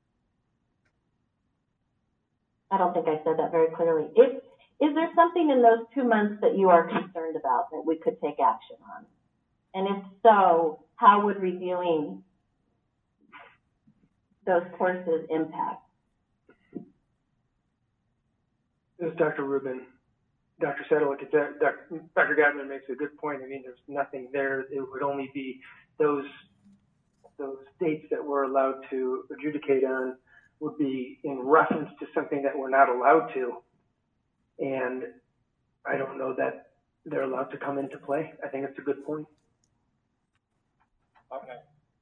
I don't think I said that very clearly. If, is there something in those two months that you are concerned about that we could take action on? And if so, how would reviewing those courses impact? This is Doctor Rubin. Doctor Sedgwick, Doctor Gottman makes a good point. I mean, there's nothing there. It would only be those those dates that we're allowed to adjudicate on would be in reference to something that we're not allowed to. And I don't know that they're allowed to come into play. I think it's a good point. Okay.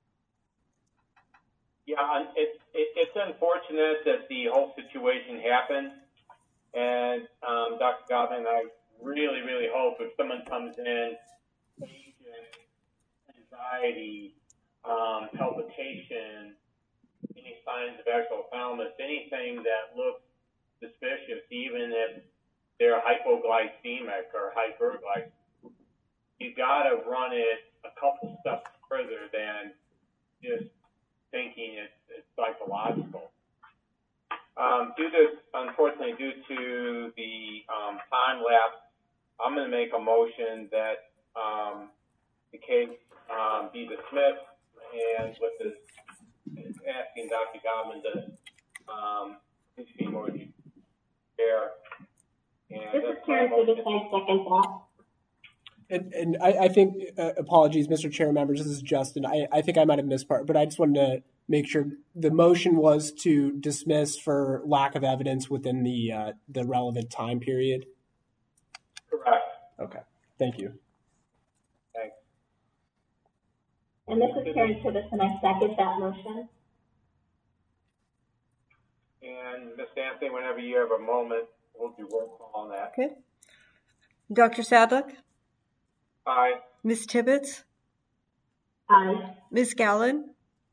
Yeah, and it's it, it's unfortunate that the whole situation happened. And um, Doctor Gottman, I really, really hope if someone comes in, agent, anxiety, um, palpitation, any signs of exophthalmos, anything that looks suspicious, even if they're hypoglycemic or hyperglycemic, you got to run it a couple steps further than just thinking it's, it's psychological. Um, due to, unfortunately, due to the um, time lapse, I'm going to make a motion that um, the case um, be dismissed, and with this, asking Doctor Gottman to um, be more fair. And this is Karen Civicek, second thought. And, and I, I think, uh, apologies, Mister Chair, members, this is Justin. I, I think I might have missed part, but I just wanted to make sure the motion was to dismiss for lack of evidence within the uh, the relevant time period. Correct. Okay. Thank you. Thanks. And this is Karen Civicek, and I second that motion. And Miz Anthony, whenever you have a moment, we'll do roll call on that. Okay. Doctor Sadlick? Aye. Miz Tibbetts? Aye. Miz Gallen?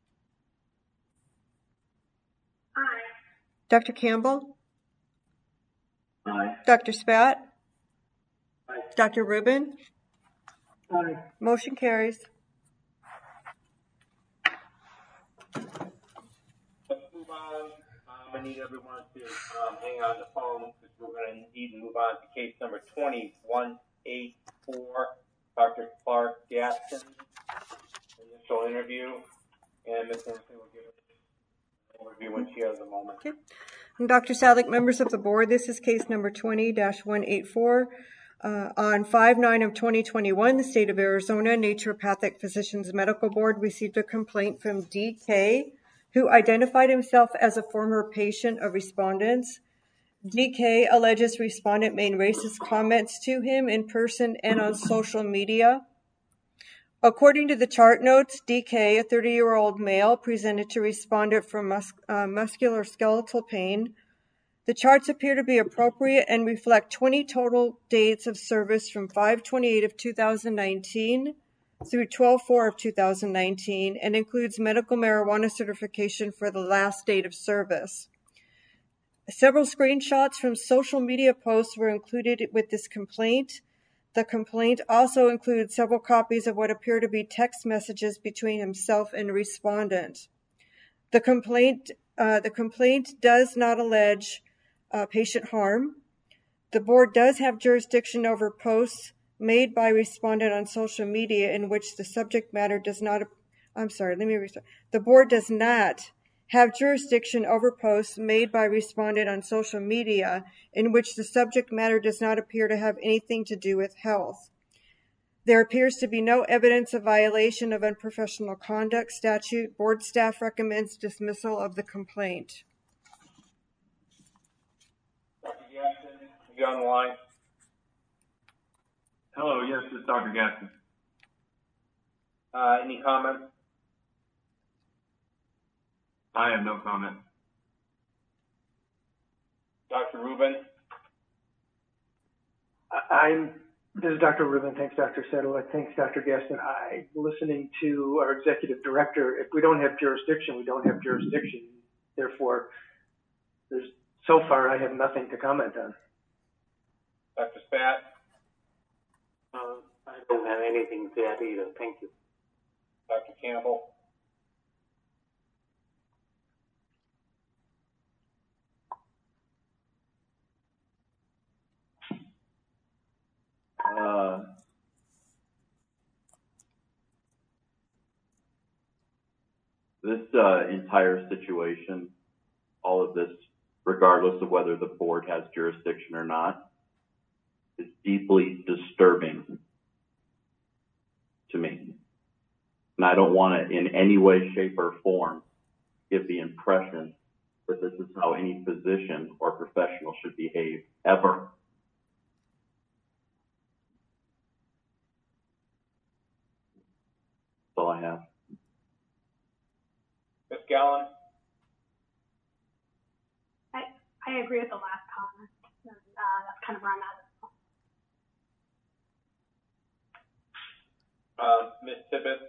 Aye. Doctor Campbell? Aye. Doctor Spat? Aye. Doctor Rubin? Aye. Motion carries. Let's move on. Um, I need everyone to um, hang on the phone because we're going to need to move on to case number twenty-one eighty-four. Doctor Clark Gaston, initial interview, and Miz Anthony will give an overview when she has a moment. Okay. And Doctor Sadlick, members of the board, this is case number twenty dash one eighty-four. Uh, on five nine of twenty twenty-one, the state of Arizona Naturopathic Physicians Medical Board received a complaint from D K, who identified himself as a former patient of respondents. D K alleges respondent made racist comments to him in person and on social media. According to the chart notes, D K, a thirty-year-old male, presented to respondent for mus- uh, muscular skeletal pain. The charts appear to be appropriate and reflect twenty total dates of service from five twenty-eight of two thousand nineteen through twelve four of two thousand nineteen and includes medical marijuana certification for the last date of service. Several screenshots from social media posts were included with this complaint. The complaint also includes several copies of what appear to be text messages between himself and respondent. The complaint, uh, the complaint does not allege uh, patient harm. The board does have jurisdiction over posts made by respondent on social media in which the subject matter does not, I'm sorry, let me restart. The board does not have jurisdiction over posts made by respondent on social media in which the subject matter does not appear to have anything to do with health. There appears to be no evidence of violation of unprofessional conduct statute. Board staff recommends dismissal of the complaint. Doctor Gaston, you on the line? Hello, yes, it's Doctor Gaston. Uh, any comments? I have no comment. Doctor Rubin? I- I'm, this is Doctor Rubin. Thanks, Doctor Sedgwick. Thanks, Doctor Gaston. I, listening to our executive director, if we don't have jurisdiction, we don't have jurisdiction. Therefore, there's, so far, I have nothing to comment on. Doctor Spat? Uh, I don't have anything to add either. Thank you. Doctor Campbell? Uh, this uh, entire situation, all of this, regardless of whether the board has jurisdiction or not, is deeply disturbing to me. And I don't want to, in any way, shape, or form, give the impression that this is how any physician or professional should behave, ever. That's all I have. Miz Gallen? I, I agree with the last comment. And, uh, that's kind of where I'm at. Uh, Miz Tibbetts?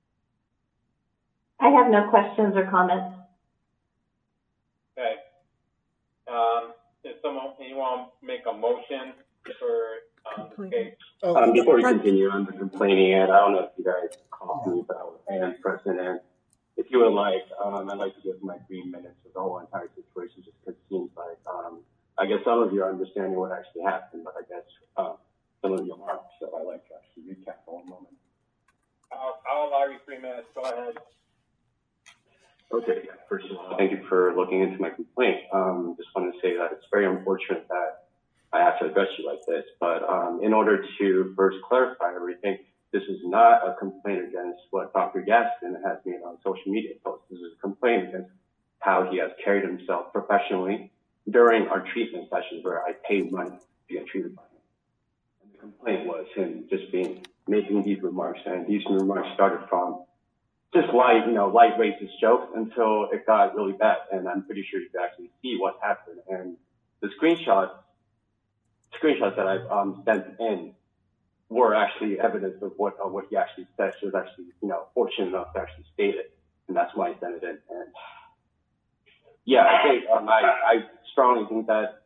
I have no questions or comments. Okay. Um, if someone, anyone make a motion for um, this case? Um, before we continue on the complaining ad, I don't know if you guys called me, but I was and president. If you would like, um, I'd like to give my three minutes of the whole entire situation, just because it seems like, um, I guess some of you are understanding what actually happened, but I guess um, some of you aren't. So I'd like to actually recap for one moment. I'll, I'll allow you three minutes. Go ahead. Okay, first of all, thank you for looking into my complaint. Um, just want to say that it's very unfortunate that I have to address you like this, but um, in order to first clarify everything, this is not a complaint against what Doctor Gaston has made on social media posts. This is a complaint against how he has carried himself professionally during our treatment sessions where I paid money to get treated by him. And the complaint was him just being, making these remarks, and these remarks started from just light, you know, light racist jokes until it got really bad. And I'm pretty sure you can actually see what happened. And the screenshots, screenshots that I've um, sent in were actually evidence of what of what he actually said. She was actually, you know, fortunate enough to actually state it, and that's why I sent it in. And yeah, I think um, I I strongly think that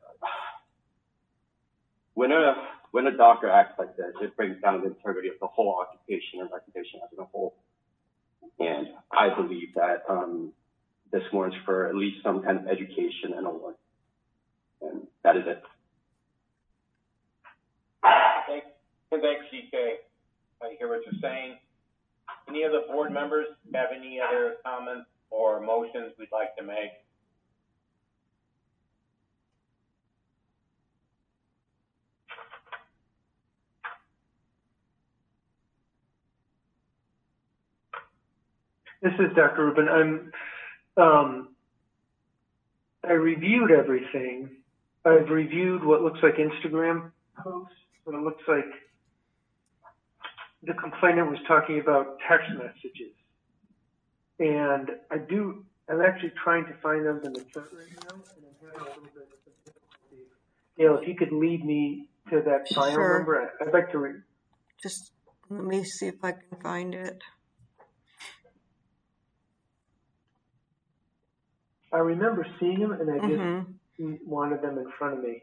when a when a doctor acts like this, it brings down the integrity of the whole occupation and reputation as a whole. And I believe that um, this warrants for at least some kind of education and a warning. And that is it. Thanks, thanks, G K. I hear what you're saying. Any other board members have any other comments or motions we'd like to make? This is Doctor Rubin. I'm, um, I reviewed everything. I've reviewed what looks like Instagram posts. What it looks like the complainant was talking about text messages. And I do, I'm actually trying to find them in the chat right now, and I'm having a little bit of difficulty. Gail, if you could lead me to that file Sure. number, I'd like to read. Just let me see if I can find it. I remember seeing them, and I just Mm-hmm. wanted them in front of me.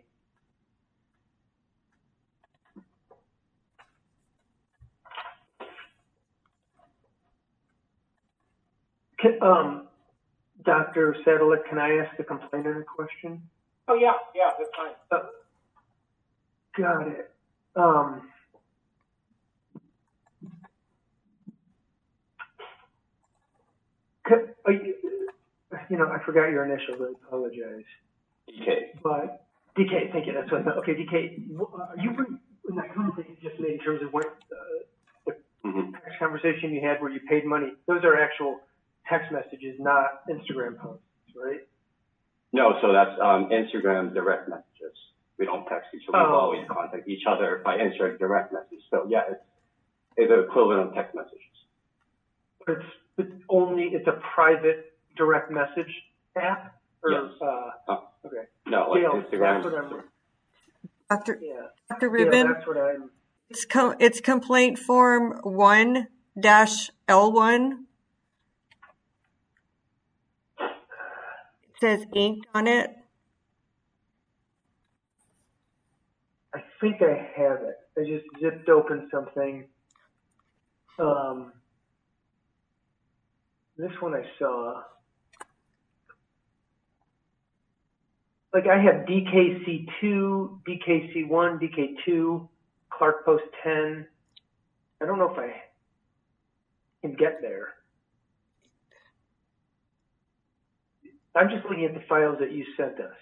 Can, um, Doctor Sadalek, can I ask the complainant a question? Oh, yeah, yeah, that's fine. Uh, got it. Um, can, are you, you know, I forgot your initials. I apologize. D K. But D K, thank you. That's what I thought. Okay, D K, are you in that comment that you just made in terms of what uh, the Mm-hmm. text conversation you had where you paid money? Those are actual text messages, not Instagram posts, right? No, so that's um, Instagram direct messages. We don't text each other. We Oh. always contact each other by Instagram direct message. So yeah, it's it's the equivalent of text messages. But it's, it's only, it's a private direct message app? Or, Yes. Uh, Oh. okay. No, like Gail, Instagram. that's what I'm, Doctor yeah. Doctor Gail, Rubin, that's what I'm, it's com- it's complaint form one dash L one. It says inked on it. I think I have it. I just zipped open something. Um, this one I saw. Like I have D K C two, D K C one, D K two, Clark Post ten. I don't know if I can get there. I'm just looking at the files that you sent us.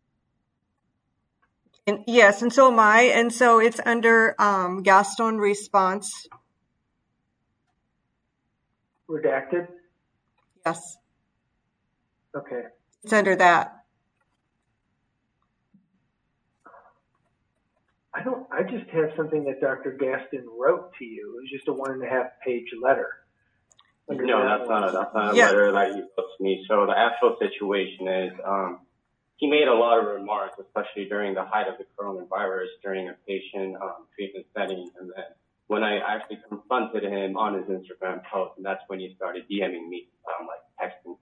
And yes, and so am I. And so it's under um, Gaston response. Redacted? Yes, Okay. it's under that. I don't, I just have something that Doctor Gaston wrote to you. It was just a one and a half page letter. Under No, that that's one. not a, that's not a Yeah. letter that he wrote to me. So the actual situation is, um, he made a lot of remarks, especially during the height of the coronavirus, during a patient um, treatment setting. And then when I actually confronted him on his Instagram post, and that's when he started DMing me, um, like texting.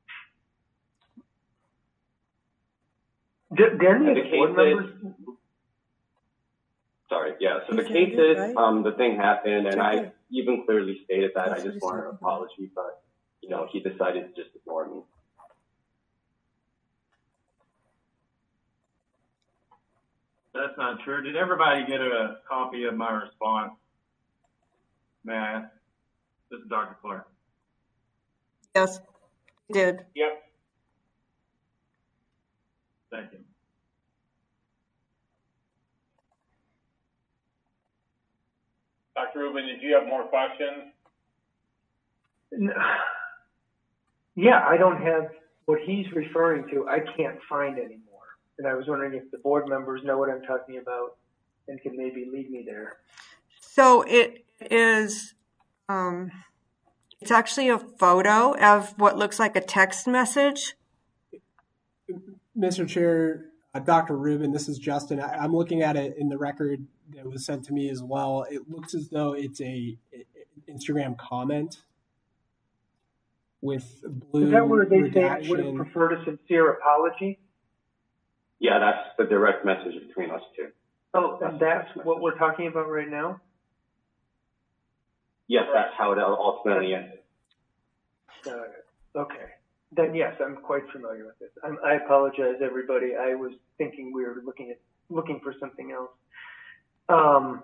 Did, did any And of the the board case members? is, sorry, yeah. So You the said case it, is, right? um, the thing happened, and Check I it. even clearly stated that. That's I what just he wanted said. an apology, but you know, he decided to just ignore me. That's not true. Did everybody get a copy of my response? May I ask? This is Doctor Clark. Yes, it did. Yep. Thank you. Doctor Rubin, did you have more questions? No. Yeah, I don't have what he's referring to. I can't find anymore. And I was wondering if the board members know what I'm talking about and can maybe lead me there. So it is, um, it's actually a photo of what looks like a text message. Mister Chair, uh, Doctor Rubin, this is Justin. I, I'm looking at it in the record that was sent to me as well. It looks as though it's a, a Instagram comment with blue Is that where they say I redaction. would have preferred a sincere apology? Yeah, that's the direct message between us two. Oh, and that's what we're talking about right now? Yes, that's how it ultimately ended. Uh, okay. Then yes, I'm quite familiar with this. I'm, I apologize, everybody. I was thinking we were looking at looking for something else. Um,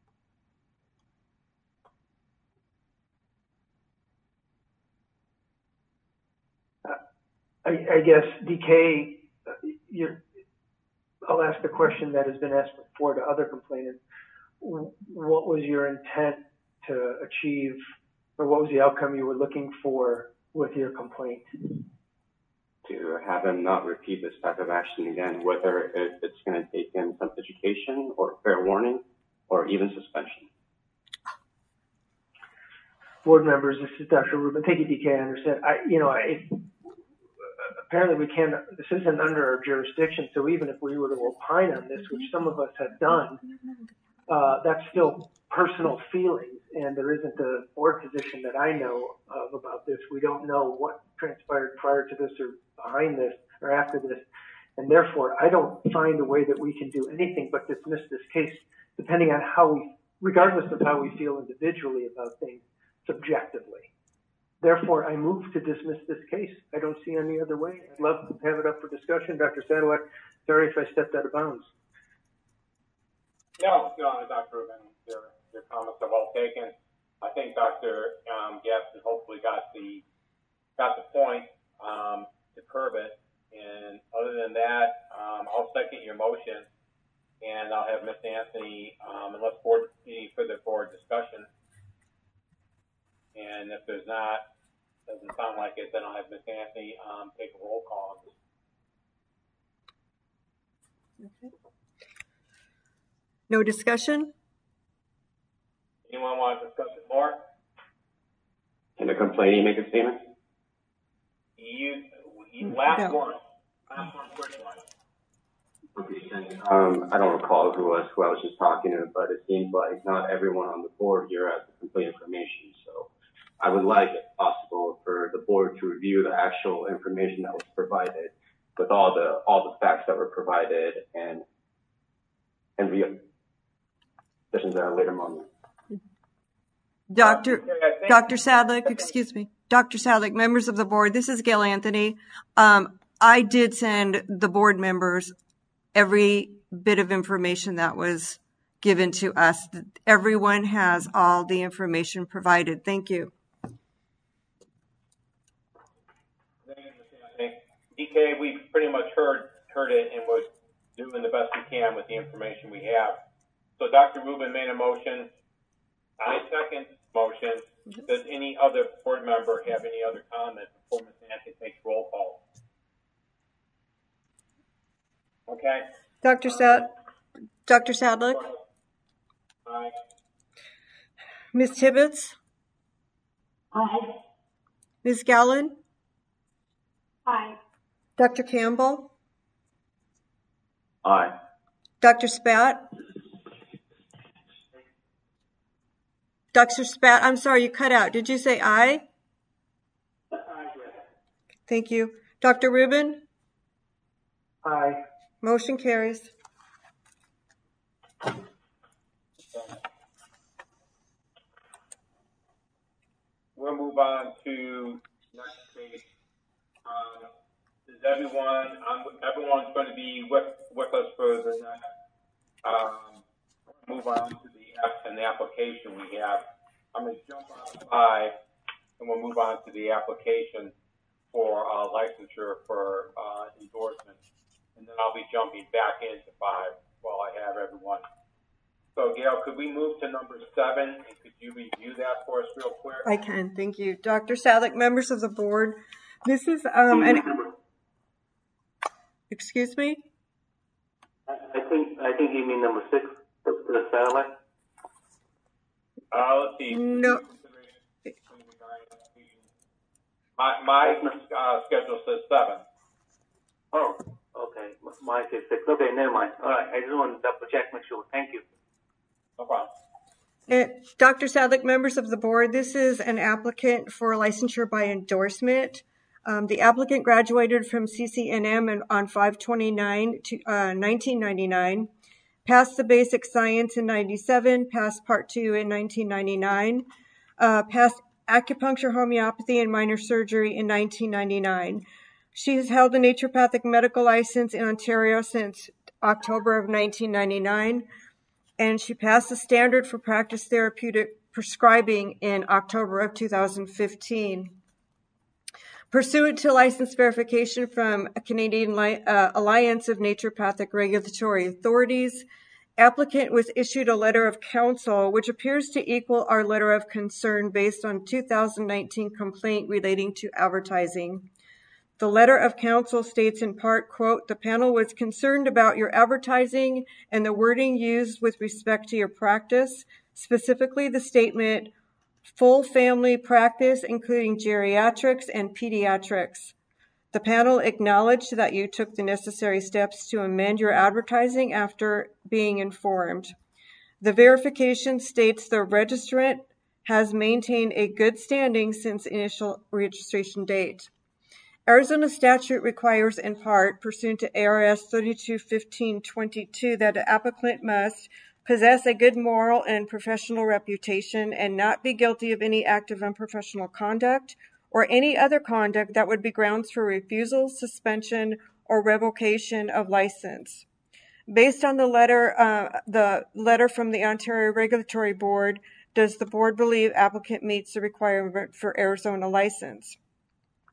I, I guess D K, uh, you're, I'll ask the question that has been asked before to other complainants. What was your intent to achieve, or what was the outcome you were looking for with your complaint? To have him not repeat this type of action again, whether it's going to take him some education or fair warning or even suspension. Board members, this is Doctor Rubin. Thank you, D K. I understand. I, you know, I, apparently we can't, this isn't under our jurisdiction, so even if we were to opine on this, which some of us have done, uh, that's still personal feelings, and there isn't a board position that I know of about this. We don't know what transpired prior to this or behind this or after this, and therefore I don't find a way that we can do anything but dismiss this case, depending on how we, regardless of how we feel individually about things, subjectively. Therefore, I move to dismiss this case. I don't see any other way. I'd love to have it up for discussion. Doctor Sadowak, sorry if I stepped out of bounds. No, no, Doctor Rubin, your, your comments are well taken. I think Doctor Um, Gaston hopefully got the got the point. Um, curb it. And other than that, um, I'll second your motion, and I'll have Miz Anthony, um, unless board, any further board discussion. And if there's not, doesn't sound like it, then I'll have Miz Anthony um, take a roll call. Okay. No discussion? Anyone want to discuss it more? Can the complainant make a statement? You, you last No. one. Last one, quick one. Okay, thanks. Um, I don't recall who was who I was just talking to, but it seems like not everyone on the board here has the complete information. So I would like, if possible, for the board to review the actual information that was provided with all the all the facts that were provided and and re decisions at a later moment. Doctor Doctor Sadlick, excuse me. Doctor Sadlick, members of the board, this is Gail Anthony. Um, I did send the board members every bit of information that was given to us. Everyone has all the information provided. Thank you. D K, we've pretty much heard heard it and was doing the best we can with the information we have. So Doctor Rubin made a motion. I second motion. Does any other board member have any other comment before Miz Anthony takes roll call? Okay. Doctor Sad, Doctor Sadlick, Aye. Miz Tibbetts, Aye. Miz Gallen, Aye. Doctor Campbell, Aye. Doctor Spat, Doctor Spat, I'm sorry, you cut out. Did you say aye? Thank you. Doctor Rubin? Aye. Motion carries. We'll move on to next case. Um, is everyone, um, everyone's going to be with, with us for the next, um, move on to the F and the application we have. I'm going to jump on to five, and we'll move on to the application for uh, licensure for uh, endorsement. And then I'll be jumping back into five while I have everyone. So, Gail, could we move to number seven, and could you review that for us real quick? I can, thank you. Doctor Sadlick, members of the board, this is um, an... Excuse me? I think I think you mean number six, the, the satellite. Uh, let's see. No. My, my uh, schedule says seven. Oh, okay. Mine says six. Okay, never mind. All right. I just want to double check, make sure. Thank you. No problem. Uh, Doctor Sadlick, members of the board, this is an applicant for licensure by endorsement. Um, the applicant graduated from C C N M on five twenty-nine to uh, nineteen ninety-nine, passed the basic science in ninety-seven, passed part two in nineteen ninety-nine, uh, passed acupuncture, homeopathy, and minor surgery in nineteen ninety-nine. She has held a naturopathic medical license in Ontario since October of nineteen ninety-nine, and she passed the standard for practice therapeutic prescribing in October of two thousand fifteen. Pursuant to license verification from a Canadian uh, Alliance of Naturopathic Regulatory Authorities, applicant was issued a letter of counsel, which appears to equal our letter of concern based on two thousand nineteen complaint relating to advertising. The letter of counsel states in part, quote, the panel was concerned about your advertising and the wording used with respect to your practice, specifically the statement, full family practice, including geriatrics and pediatrics. The panel acknowledged that you took the necessary steps to amend your advertising after being informed. The verification states the registrant has maintained a good standing since initial registration date. Arizona statute requires in part, pursuant to A R S thirty-two fifteen twenty-two, that an applicant must possess a good moral and professional reputation and not be guilty of any act of unprofessional conduct or any other conduct that would be grounds for refusal, suspension, or revocation of license. Based on the letter, uh, the letter from the Ontario Regulatory Board, does the board believe applicant meets the requirement for Arizona license?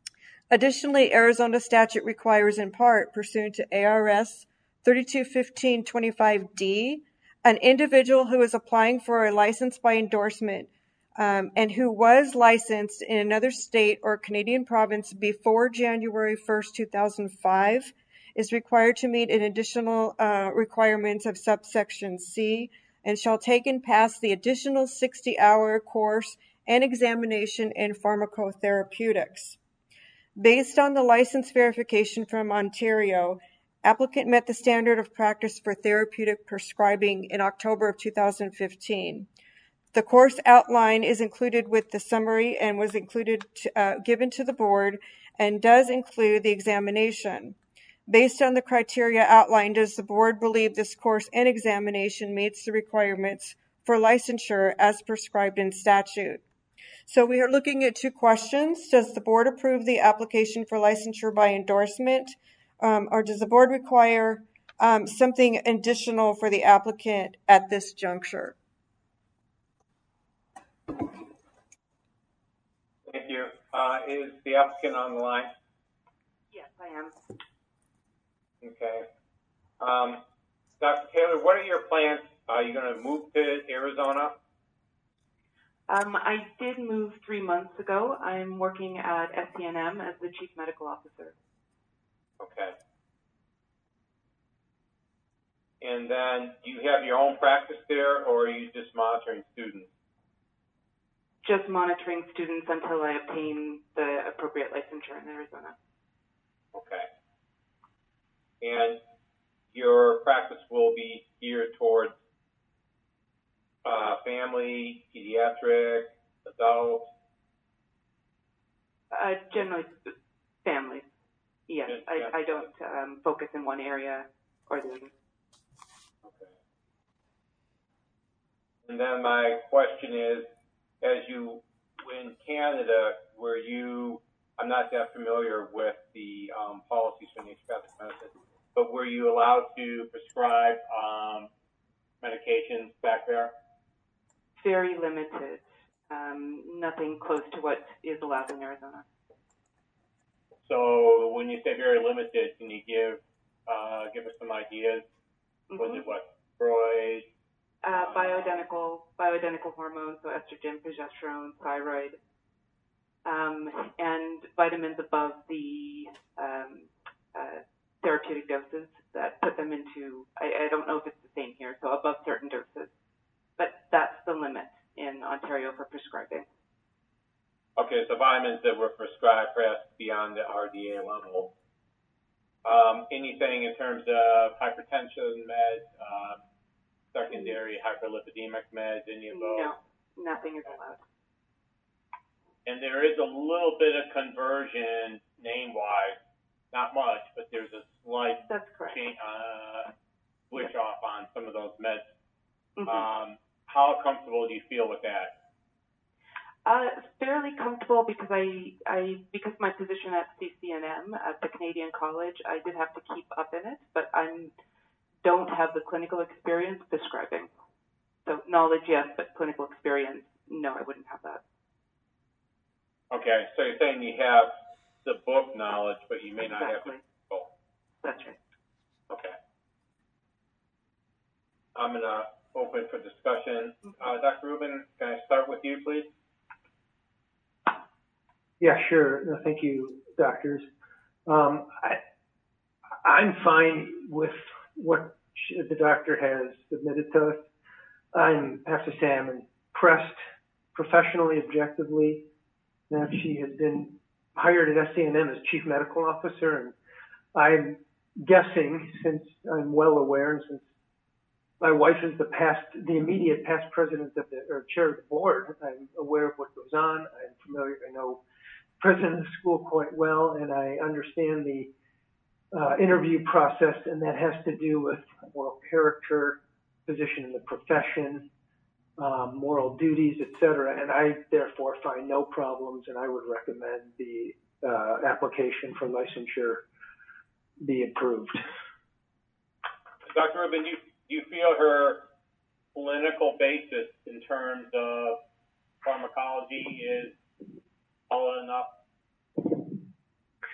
Additionally, Arizona statute requires in part, pursuant to A R S thirty-two fifteen twenty-five D, an individual who is applying for a license by endorsement um, and who was licensed in another state or Canadian province before January first, two thousand five is required to meet an additional uh, requirements of subsection C and shall take and pass the additional sixty-hour course and examination in pharmacotherapeutics. Based on the license verification from Ontario, applicant met the standard of practice for therapeutic prescribing in October of two thousand fifteen. The course outline is included with the summary and was included to, uh, given to the board and does include the examination. Based on the criteria outlined, does the board believe this course and examination meets the requirements for licensure as prescribed in statute? So we are looking at two questions. Does the board approve the application for licensure by endorsement, um, or does the board require um, something additional for the applicant at this juncture? Thank you. Uh, is the applicant on the line? Yes, I am. Okay. Um, Doctor Taylor, what are your plans? Are you going to move to Arizona? Um, I did move three months ago. I'm working at S C N M as the Chief Medical Officer. Okay. And then do you have your own practice there, or are you just monitoring students? Just monitoring students until I obtain the appropriate licensure in Arizona. Okay. And your practice will be geared towards uh, family, pediatric, adult? Uh, generally, families. Yes, Just, I, yeah. I don't um, focus in one area or the other. Okay. And then my question is, as you, in Canada, were you, I'm not that familiar with the um, policies for naturopathic medicine, but were you allowed to prescribe um, medications back there? Very limited. Um, nothing close to what is allowed in Arizona. So when you say very limited, can you give uh, give us some ideas? Mm-hmm. Was it what, steroids? Uh, bioidentical, bioidentical hormones, so estrogen, progesterone, thyroid, um, and vitamins above the um, uh, therapeutic doses that put them into, I, I don't know if it's the same here, so above certain doses. But that's the limit in Ontario for prescribing. Okay, so vitamins that were prescribed perhaps beyond the R D A level. Um, anything in terms of hypertension meds, uh, secondary hyperlipidemic meds, any of those? No, nothing is allowed. And there is a little bit of conversion name-wise, not much, but there's a slight That's correct. change, uh, switch off on some of those meds. Mm-hmm. Um, how comfortable do you feel with that? Uh, fairly comfortable because I, I, because my position at C C N M at the Canadian College, I did have to keep up in it, but I don't have the clinical experience prescribing. So knowledge, yes, but clinical experience, no, I wouldn't have that. Okay, so you're saying you have the book knowledge, but you may not Exactly. have the book. That's right. Okay. I'm going to open for discussion. Uh, Doctor Rubin, can I start with you, please? Yeah, sure. No, thank you, doctors. Um, I, I'm fine with what she, the doctor has submitted to us. I have to say I'm impressed professionally, objectively, that she has been hired at S C N M as Chief Medical Officer. And I'm guessing, since I'm well aware, and since my wife is the past, the immediate past president of the, or chair of the board, I'm aware of what goes on. I'm familiar, I know president of the school quite well, and I understand the uh, interview process, and that has to do with moral character, position in the profession, um, moral duties, et cetera. And I therefore find no problems, and I would recommend the uh, application for licensure be approved. Doctor Rubin, do you, do you feel her clinical basis in terms of pharmacology is solid enough?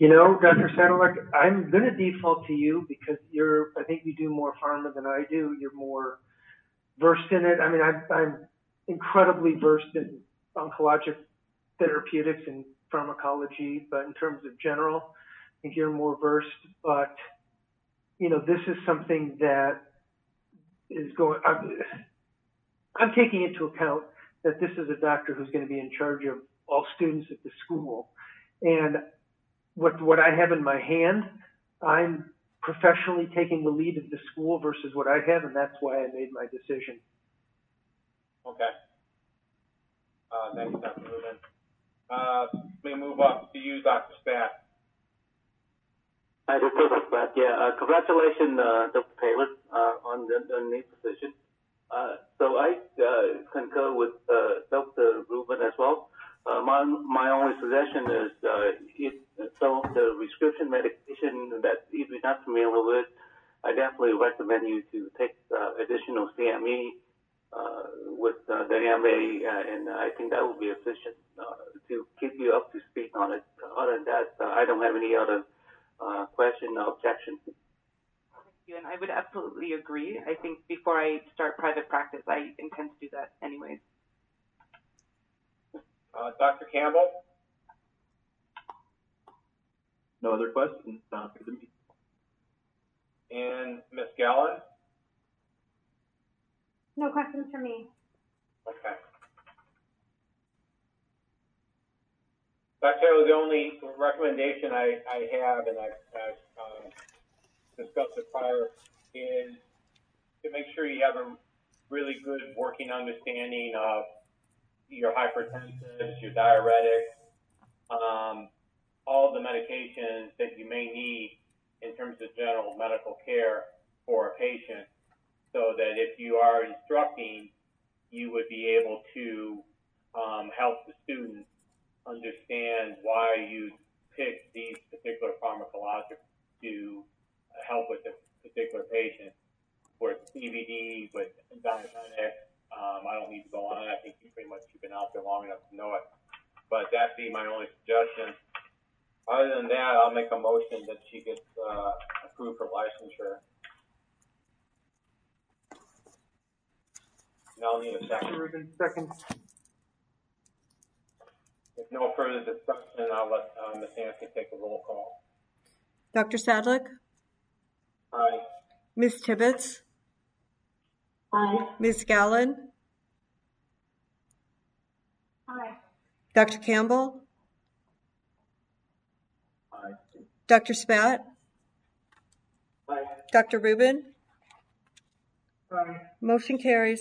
You know, Doctor Sadalek, I'm going to default to you because you're, I think you do more pharma than I do. You're more versed in it. I mean, I'm, I'm incredibly versed in oncologic therapeutics and pharmacology, but in terms of general, I think you're more versed. But, you know, this is something that is going, I'm, I'm taking into account that this is a doctor who's going to be in charge of all students at the school. And what, what I have in my hand, I'm professionally taking the lead of the school versus what I have, and that's why I made my decision. Okay. Uh, thanks, Doctor Rubin. Uh, let me move up to you, Doctor Spat. Hi, Doctor Spat. Yeah, uh, congratulations, uh, Doctor Taylor, uh, on the, the new position. Uh, so I uh, concur with uh, Doctor Rubin as well. Uh, my my only suggestion is uh, it, so the prescription medication that if you're not familiar with, I definitely recommend you to take uh, additional C M E uh, with uh, the M A, uh, and I think that will be efficient uh, to keep you up to speed on it. Other than that, uh, I don't have any other uh, question or objection. Thank you, and I would absolutely agree. I think before I start private practice, I intend to do that anyways. Uh, Doctor Campbell? No other questions. Sounds good to me. And Miz Gallen? No questions for me. Okay. Doctor Taylor, the only recommendation I, I have, and I've, I've um, discussed it prior, is to make sure you have a really good working understanding of your hypertensives, your diuretics, um, all the medications that you may need in terms of general medical care for a patient, so that if you are instructing, you would be able to um, help the student understand why you picked these particular pharmacologics to help with the particular patient. With C B D, with diabetics, um, I don't need to go on. I think you pretty much you've been out there long enough to know it. But that'd be my only suggestion. Other than that, I'll make a motion that she gets uh, approved for licensure. And I'll need a second. Rubin, second. If no further discussion, I'll let uh, Miz Nancy take a roll call. Doctor Sadlick? Aye. Miz Tibbetts? Aye. Miz Gallen? Aye. Doctor Campbell? Aye. Doctor Spat? Aye. Doctor Rubin? Aye. Motion carries.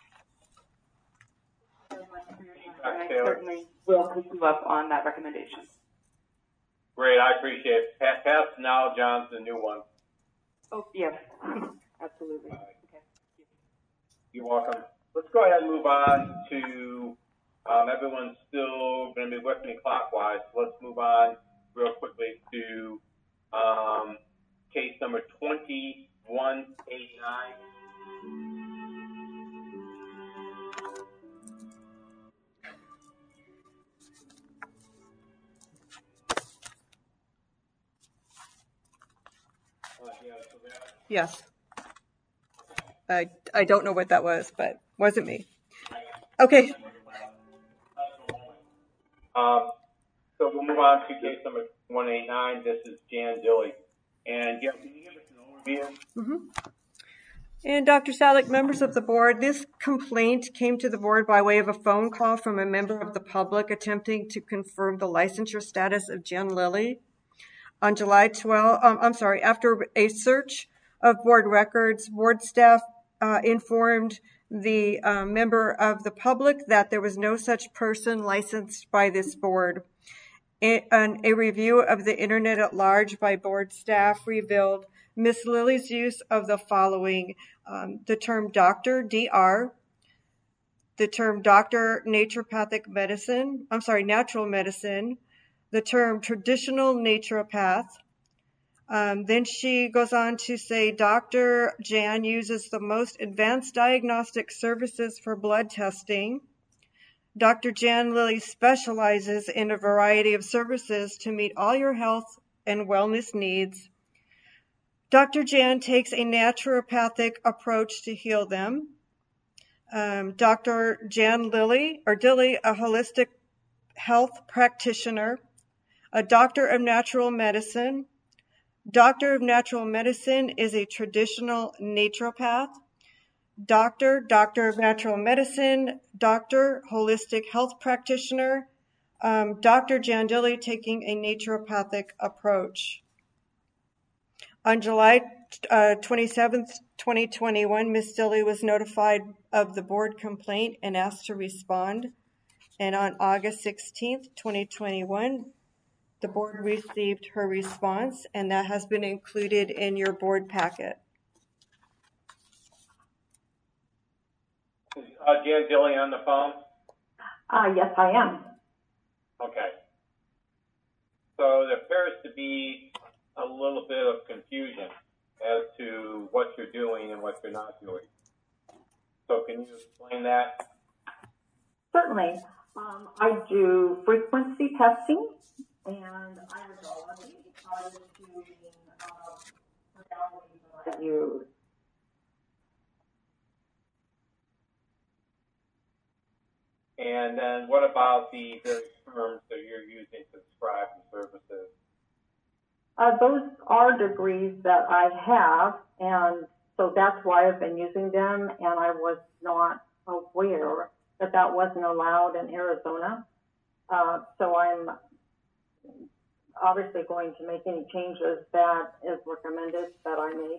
And I certainly will pick you up on that recommendation. Great, I appreciate it. Pass, pass now, John's the new one. Oh, yes, absolutely. Okay. You're welcome. Let's go ahead and move on to, um, everyone's still going to be with me clockwise. Let's move on real quickly to um, case number twenty-one eighty-nine. Uh, yeah, so that, Yes. I, I don't know what that was, but wasn't me. Okay. Um, so we'll move on to case number one eighty-nine. This is Jan Dilley. And yeah, can you give us an overview? Mm-hmm. And Doctor Sadlick, members of the board, this complaint came to the board by way of a phone call from a member of the public attempting to confirm the licensure status of Jen Lilly. On July twelfth, um, I'm sorry, after a search of board records, board staff uh, informed the uh, member of the public that there was no such person licensed by this board. A, an, a review of the internet at large by board staff revealed Miss Lilly's use of the following, um, the term doctor, D R, the term doctor naturopathic medicine, I'm sorry, natural medicine, the term traditional naturopath. Um, then she goes on to say Doctor Jan uses the most advanced diagnostic services for blood testing. Doctor Jan Lilly specializes in a variety of services to meet all your health and wellness needs. Doctor Jan takes a naturopathic approach to heal them. Um, Doctor Jan Lilly, or Dilly, a holistic health practitioner, a doctor of natural medicine. Doctor of natural medicine is a traditional naturopath. Doctor, doctor of natural medicine, doctor, holistic health practitioner, um, Doctor Jan Dilly taking a naturopathic approach. On July uh, twenty-seventh, twenty twenty-one, Miz Dilly was notified of the board complaint and asked to respond. And on August sixteenth, twenty twenty-one, the board received her response, and that has been included in your board packet. Uh, Jan Dilly on the phone? Uh, yes, I am. Okay. So there appears to be a little bit of confusion as to what you're doing and what you're not doing. So can you explain that? Certainly. Um, I do frequency testing, and iridology. I was doing uh, modalities that I use. And then what about the various terms that you're using to describe the services? Uh, those are degrees that I have, and so that's why I've been using them, and I was not aware that that wasn't allowed in Arizona. Uh, so I'm obviously going to make any changes that is recommended that I make.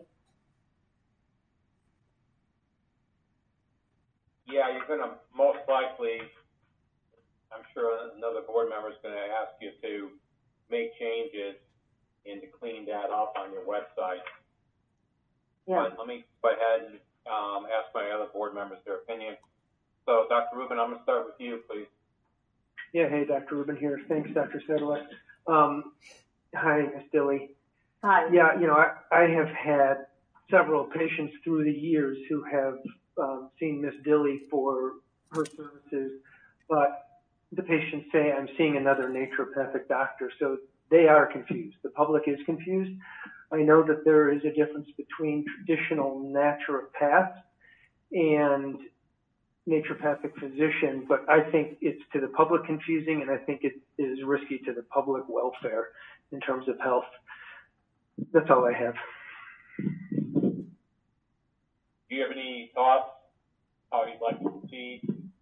Yeah, you're going to most likely, I'm sure another board member is going to ask you to make changes and to clean that up on your website. Yeah. But let me go ahead and um, ask my other board members their opinion. So, Doctor Rubin, I'm going to start with you, please. Yeah, hey, Doctor Rubin here. Thanks, Doctor Sedlak. Um, hi, Miz Dilly. Hi. Yeah, you know, I, I have had several patients through the years who have um, seen Miz Dilly for her services, but the patients say, I'm seeing another naturopathic doctor, so they are confused. The public is confused. I know that there is a difference between traditional naturopaths and naturopathic physician, but I think it's to the public confusing, and I think it is risky to the public welfare in terms of health. That's all I have. Do you have any thoughts how you'd like to proceed?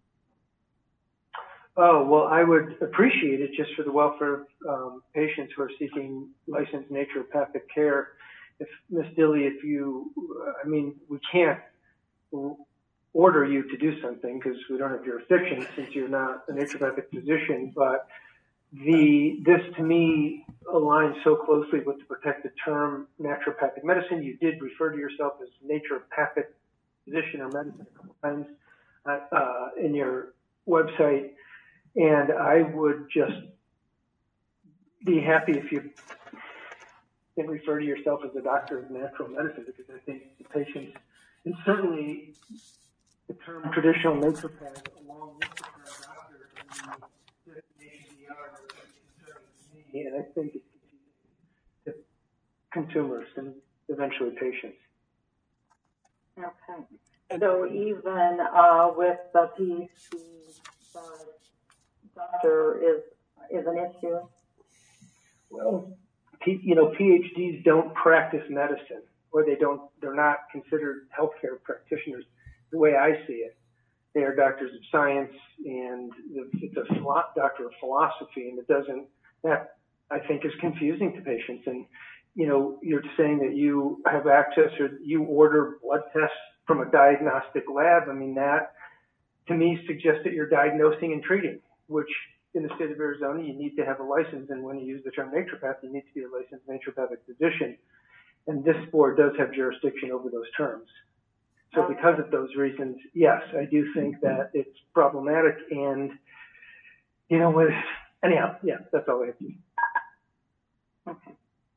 Oh, well, I would appreciate it just for the welfare of um, patients who are seeking licensed naturopathic care. If, Miz Dilly, if you, I mean, we can't order you to do something because we don't have jurisdiction since you're not a naturopathic physician, but the this to me aligns so closely with the protected term naturopathic medicine. You did refer to yourself as naturopathic physician or medicine a couple times uh, uh, in your website, and I would just be happy if you can refer to yourself as a doctor of natural medicine, because I think the patients, and certainly the term traditional naturopath along with the term doctor in the definition D R is concerning to me, and I think it's confusing to consumers and eventually patients. Okay. So even uh, with the P H D, the doctor is is an issue. Well, P, you know, P H Ds don't practice medicine, or they don't. They're not considered healthcare practitioners. The way I see it, they are doctors of science, and it's a philo- doctor of philosophy, and it doesn't. That I think is confusing to patients. And you know, you're saying that you have access or you order blood tests from a diagnostic lab. I mean, that to me suggests that you're diagnosing and treating, which in the state of Arizona, you need to have a license. And when you use the term naturopath, you need to be a licensed naturopathic physician. And this board does have jurisdiction over those terms. So because of those reasons, yes, I do think that it's problematic. And, you know, with, anyhow, yeah, that's all I have to say. Okay.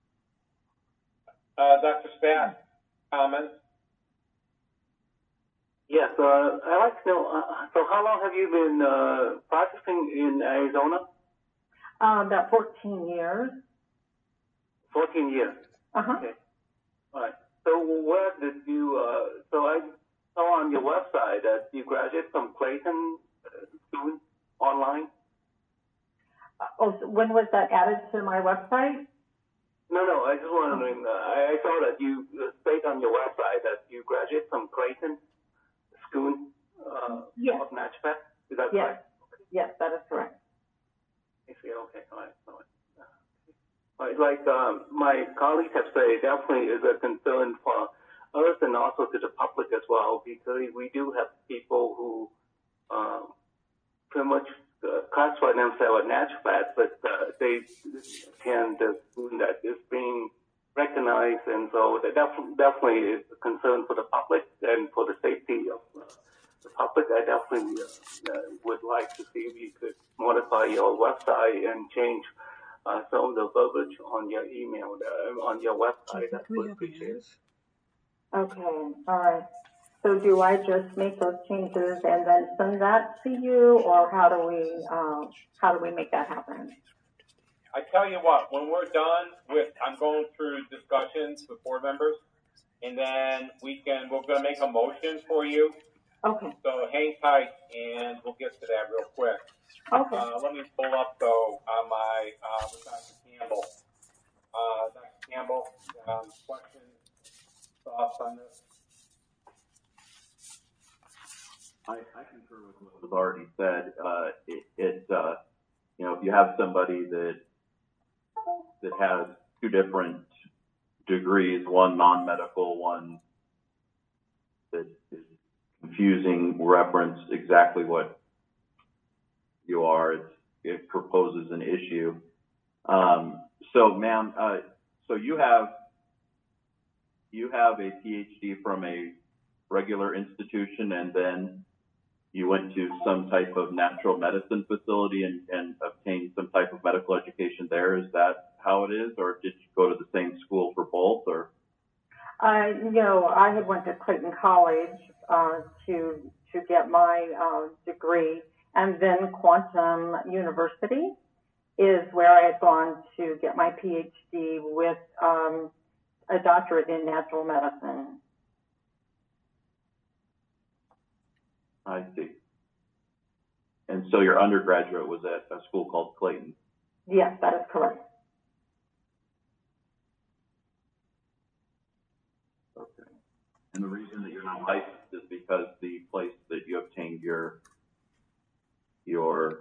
Uh, Doctor Spat, comments? Yes, uh, I'd like to know, uh, so how long have you been uh, practicing in Arizona? Uh, about fourteen years. fourteen years. Uh-huh. Okay. All right. So where did you, uh, so I saw on your website that you graduated from Clayton uh, School online? Oh, so when was that added to my website? No, no, I just wondering, uh, I, I saw that you uh, state on your website that you graduated from Clayton School uh, Yes. of Naturopath. Is that Yes. correct? Yes, that is correct. I see, okay, all right, all right. All right, like um, my colleagues have said, definitely is a concern for us and also to the public as well, because we do have people who um, pretty much uh, classify themselves as naturopaths, but uh, they can the school that is being recognized, and so that def- definitely is a concern for the public and for the safety of uh, the public. I definitely uh, uh, would like to see if you could modify your website and change uh, some of the verbiage on your email, uh, on your website. That would appreciate it. Okay, all right. So do I just make those changes and then send that to you, or how do we, um, how do we make that happen? I tell you what, when we're done with, I'm going through discussions with board members, and then we can, we're gonna make a motion for you. Okay. So hang tight, and we'll get to that real quick. Okay. Uh, let me pull up though on my uh, with Doctor Campbell. Uh, Doctor Campbell, um, questions, thoughts on this? I, I concur with what was already said. Uh, it, it uh, you know, if you have somebody that that has two different degrees, one non-medical, one that is confusing reference exactly what you are, it's, it proposes an issue. Um, so, ma'am, uh, so you have you have a P H D from a regular institution, and then you went to some type of natural medicine facility and, and obtained some type of medical education there. Is that how it is, or did you go to the same school for both, or? I, you know, I had went to Clayton College uh, to to get my uh, degree, and then Quantum University is where I had gone to get my P H D with um, a doctorate in natural medicine. I see. And so your undergraduate was at a school called Clayton? Yes, that is correct. Okay. And the reason that you're not licensed is because the place that you obtained your your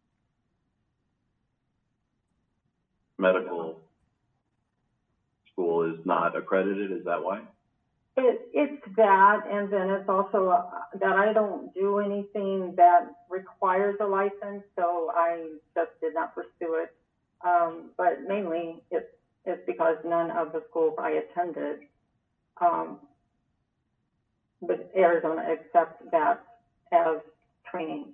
medical school is not accredited, is that why? It, it's that, and then it's also uh, that I don't do anything that requires a license, so I just did not pursue it. Um, but mainly it's, it's because none of the schools I attended, um, but Arizona accepts that as training.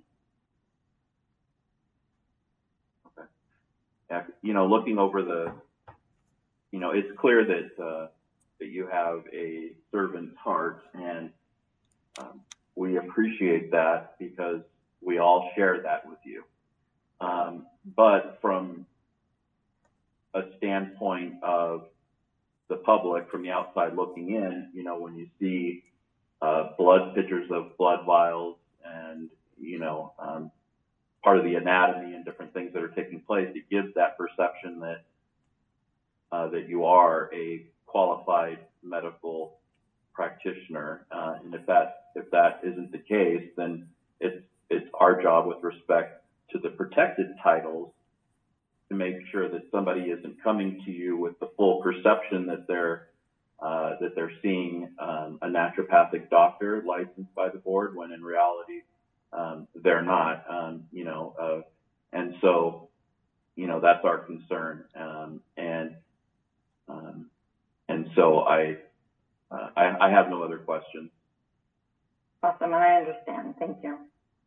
Okay. Yeah, you know, looking over the, you know, it's clear that, uh, that you have a servant's heart, and um, we appreciate that because we all share that with you. Um, but from a standpoint of the public, from the outside looking in, you know, when you see uh, blood pictures of blood vials and, you know, um, part of the anatomy and different things that are taking place, it gives that perception that uh, that you are a qualified medical practitioner, uh, and if that if that isn't the case, then it's it's our job with respect to the protected titles to make sure that somebody isn't coming to you with the full perception that they're uh, that they're seeing um, a naturopathic doctor licensed by the board, when in reality um, they're not. Um, you know, uh, and so you know that's our concern, um, and um, And so I, uh, I, I have no other questions. Awesome, and I understand. Thank you.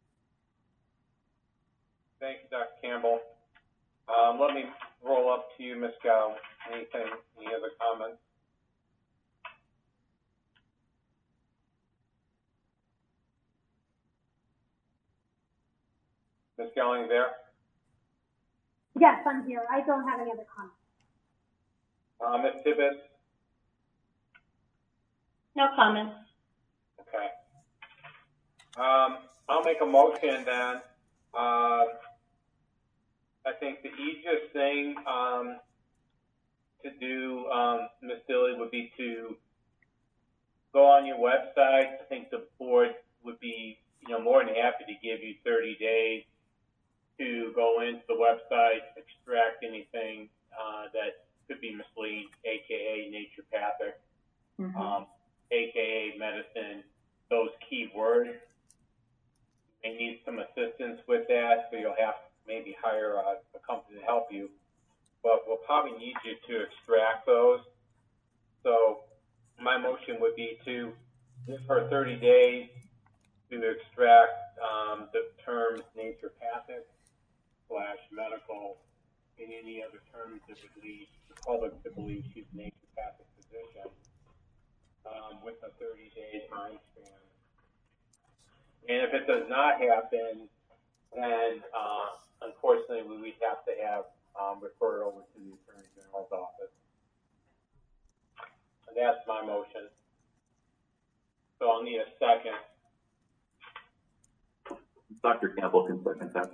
Thank you, Doctor Campbell. Um, let me roll up to you, Miz Gow. Anything, any other comments? Miz Gowling there? Yes, I'm here. I don't have any other comments. Uh, Miz Tibbetts? No comments. Okay. Um, I'll make a motion then. Uh, I think the easiest thing um, to do, um, Miz Dilly, would be to go on your website. I think the board would be, you know, more than happy to give you thirty days to go into the website, extract anything uh, that could be misleading, aka naturopathic, Mm-hmm. um, aka medicine, those key words. You may need some assistance with that, so you'll have to maybe hire a, a company to help you. But we'll probably need you to extract those. So my motion would be to give her thirty days to extract um, the terms naturopathic slash medical and any other terms that would lead the public to believe she's a naturopathic physician um, with a thirty day time span. And if it does not happen, then uh, unfortunately we would have to have um, referred over to the Attorney General's office. And that's my motion. So I'll need a second. Doctor Campbell can second that.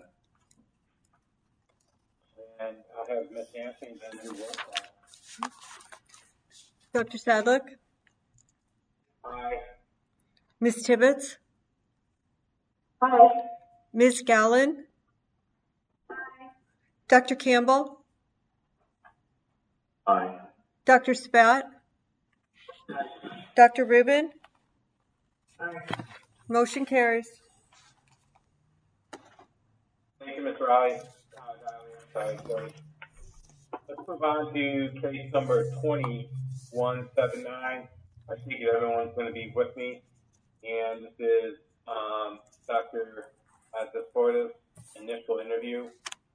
And I'll have Miz Anthony then do roll call. Doctor Sadlick? Aye. Miz Tibbetts? Aye. Miz Gallen? Aye. Doctor Campbell? Aye. Doctor Spat? Doctor Rubin? Aye. Motion carries. Thank you, Mister Riley. Uh, sorry, sorry. Let's move on to case number twenty-one seventy-nine. I think everyone's going to be with me. And this is um, Doctor Desporta's initial interview.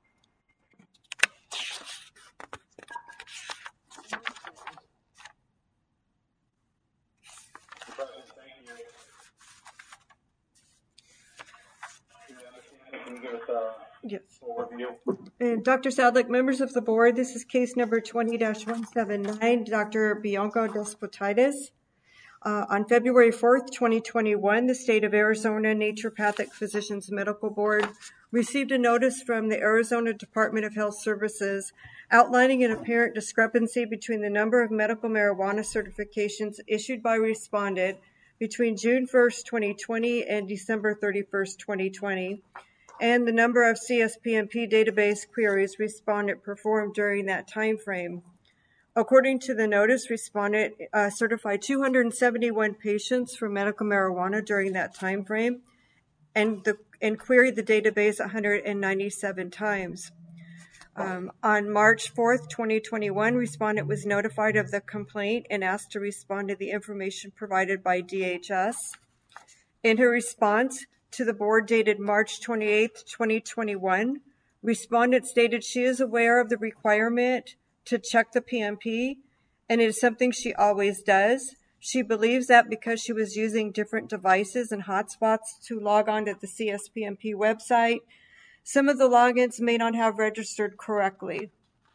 Can you give us a Yes. overview? And Doctor Sadlick, members of the board, this is case number twenty dash one seventy-nine, Doctor Bianca Despotitis. Uh, on February fourth, twenty twenty-one, the State of Arizona Naturopathic Physicians Medical Board received a notice from the Arizona Department of Health Services outlining an apparent discrepancy between the number of medical marijuana certifications issued by respondent between June first, twenty twenty and December thirty-first, twenty twenty, and the number of C S P M P database queries respondent performed during that time frame. According to the notice, respondent uh, certified two hundred seventy-one patients for medical marijuana during that time frame, and the and queried the database one hundred ninety-seven times. Um, on March fourth, twenty twenty-one, respondent was notified of the complaint and asked to respond to the information provided by D H S. In her response to the board dated March twenty-eighth, twenty twenty-one, respondent stated she is aware of the requirement to check the P M P, and it is something she always does. She believes that because she was using different devices and hotspots to log on to the C S P M P website, some of the logins may not have registered correctly.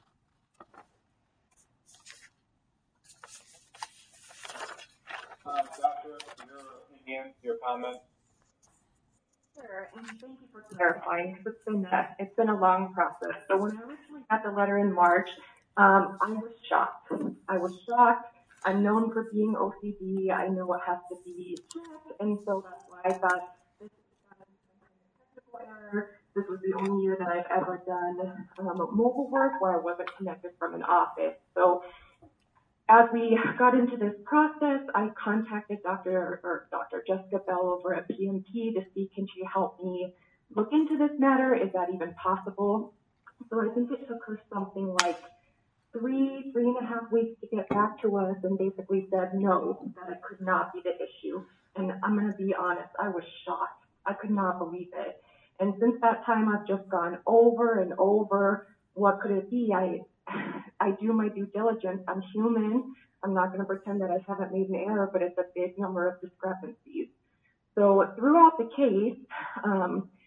Uh, doctor, your opinion, your comments? Sure, and thank you for clarifying, because it's been a, it's been a long process. So when I originally got the letter in March, um, I was shocked. I was shocked. I'm known for being O C D. I know what has to be checked, and so that's why I thought this is a technical error. This was the only year that I've ever done um, mobile work where I wasn't connected from an office. So as we got into this process, I contacted Doctor or Doctor Jessica Bell over at P M P to see, can she help me look into this matter? Is that even possible? So I think it took her something like three, three and a half weeks to get back to us and basically said no, that it could not be the issue. And I'm going to be honest, I was shocked. I could not believe it. And since that time, I've just gone over and over, what could it be? I I do my due diligence. I'm human. I'm not going to pretend that I haven't made an error, but it's a big number of discrepancies. So throughout the case, um,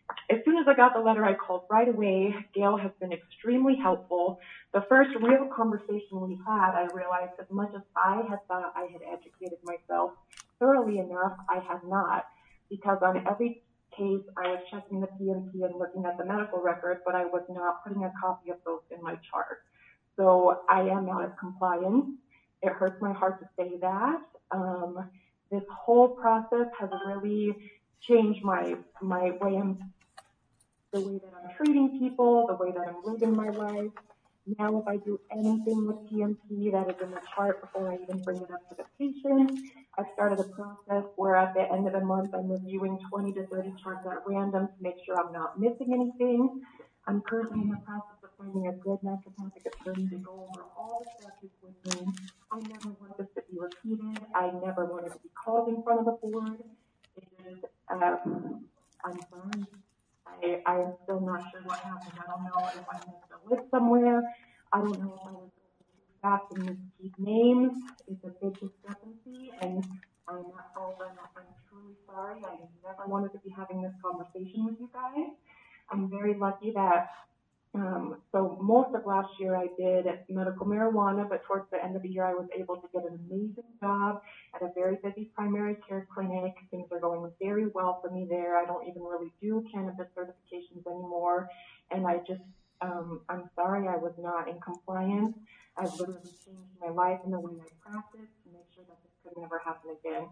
as soon as I got the letter, I called right away. Gail has been extremely helpful. The first real conversation we had, I realized as much as I had thought I had educated myself thoroughly enough, I had not, because on every case I was checking the P M P and looking at the medical records, but I was not putting a copy of those in my chart. So I am not as compliant. It hurts my heart to say that. Um, this whole process has really changed my my way I'm, the way that I'm treating people, the way that I'm living my life. Now, if I do anything with P M P that is in the chart before I even bring it up to the patient, I've started a process where at the end of the month I'm reviewing twenty to thirty charts at random to make sure I'm not missing anything. I'm currently in the process of finding a good naturopathic attorney to go over all the statutes with me. I never want this to be repeated. I never want it to be called in front of the board. It is, um, I'm sorry. I, I am still not sure what happened. I don't know if I missed a list somewhere. I don't know if I was too fast and miskeep names. It's a big discrepancy, and I'm not told I'm, I'm truly sorry. I never wanted to be having this conversation with you guys. I'm very lucky that, um, so most of last year I did medical marijuana, but towards the end of the year I was able to get an amazing job at a very busy primary care clinic. Things are going very well for me there. I don't even really do cannabis certifications anymore. And I just, um, I'm sorry I was not in compliance. I've literally changed my life and the way I practice to make sure that this could never happen again.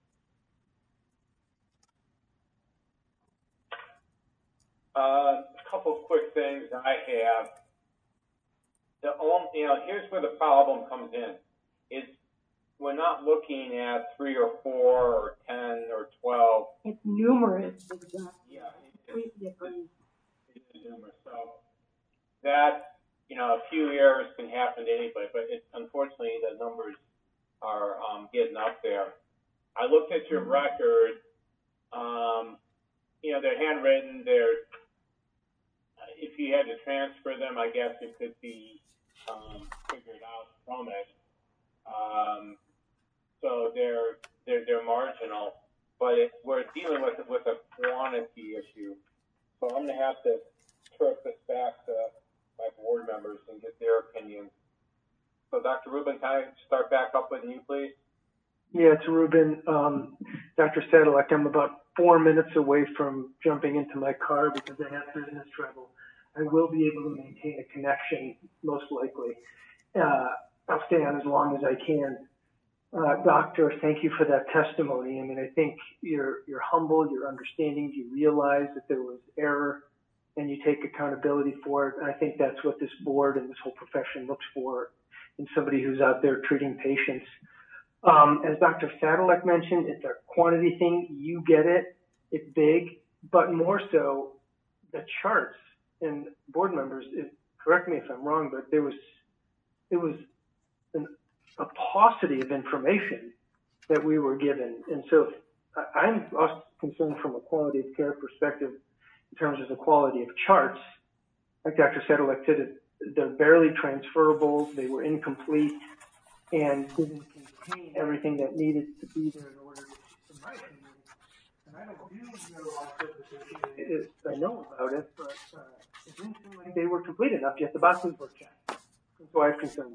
Uh, a couple of quick things I have. The only, you know, here's where the problem comes in. Is we're not looking at three or four or ten or twelve. It's numerous, exactly. Yeah, it, it, it's numerous. So that, you know, a few errors can happen to anybody, but it's unfortunately the numbers are um, getting up there. I looked at your record. Um, you know, they're handwritten. They're if you had to transfer them, I guess it could be um, figured out from it. Um, so they're they're they're marginal, but it, we're dealing with with a quantity issue. So I'm going to have to turf this back to my board members and get their opinions. So Doctor Rubin, can I start back up with you, please? Yeah, it's Rubin. Um, Doctor Sadilek, I'm about four minutes away from jumping into my car because I have business travel. I will be able to maintain a connection, most likely. Uh, I'll stay on as long as I can. Uh, doctor, thank you for that testimony. I mean, I think you're, you're humble, you're understanding, you realize that there was error, and you take accountability for it. And I think that's what this board and this whole profession looks for in somebody who's out there treating patients. Um, as Doctor Sadilek mentioned, it's a quantity thing. You get it. It's big, but more so the charts and board members, it, correct me if I'm wrong, but there was, it was an, a paucity of information that we were given. And so I, I'm also concerned from a quality of care perspective in terms of the quality of charts. Like Doctor Sadilek said, they're barely transferable, they were incomplete, and didn't contain everything that needed to be there in order to, in my opinion, and I don't do marijuana certification, I know about it, but uh, it didn't seem like they were complete enough yet. The boxes were checked. So I have concern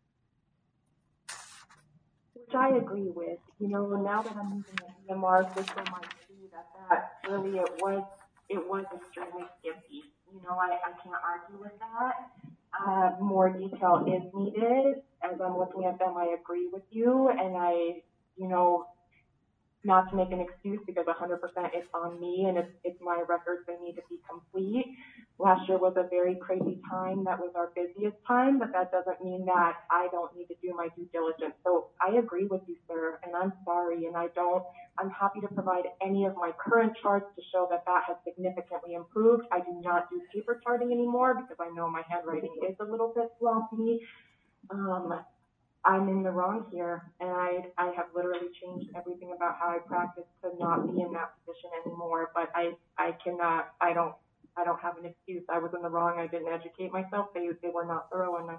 there. Which I agree with. You know, now that I'm using the E M R system, I see that that really it was it was extremely skimpy. You know, I, I can't argue with that. Uh, more detail is needed. As I'm looking at them, I agree with you, and I, you know, not to make an excuse because one hundred percent it's on me and it's, it's my records, they need to be complete. Last year was a very crazy time. That was our busiest time, but that doesn't mean that I don't need to do my due diligence. So I agree with you, sir, and I'm sorry, and I don't, I'm happy to provide any of my current charts to show that that has significantly improved. I do not do paper charting anymore because I know my handwriting is a little bit sloppy. Um, I'm in the wrong here, and I, I have literally changed everything about how I practice to not be in that position anymore. But I, I cannot, I don't, I don't have an excuse. I was in the wrong. I didn't educate myself. They, they were not thorough enough.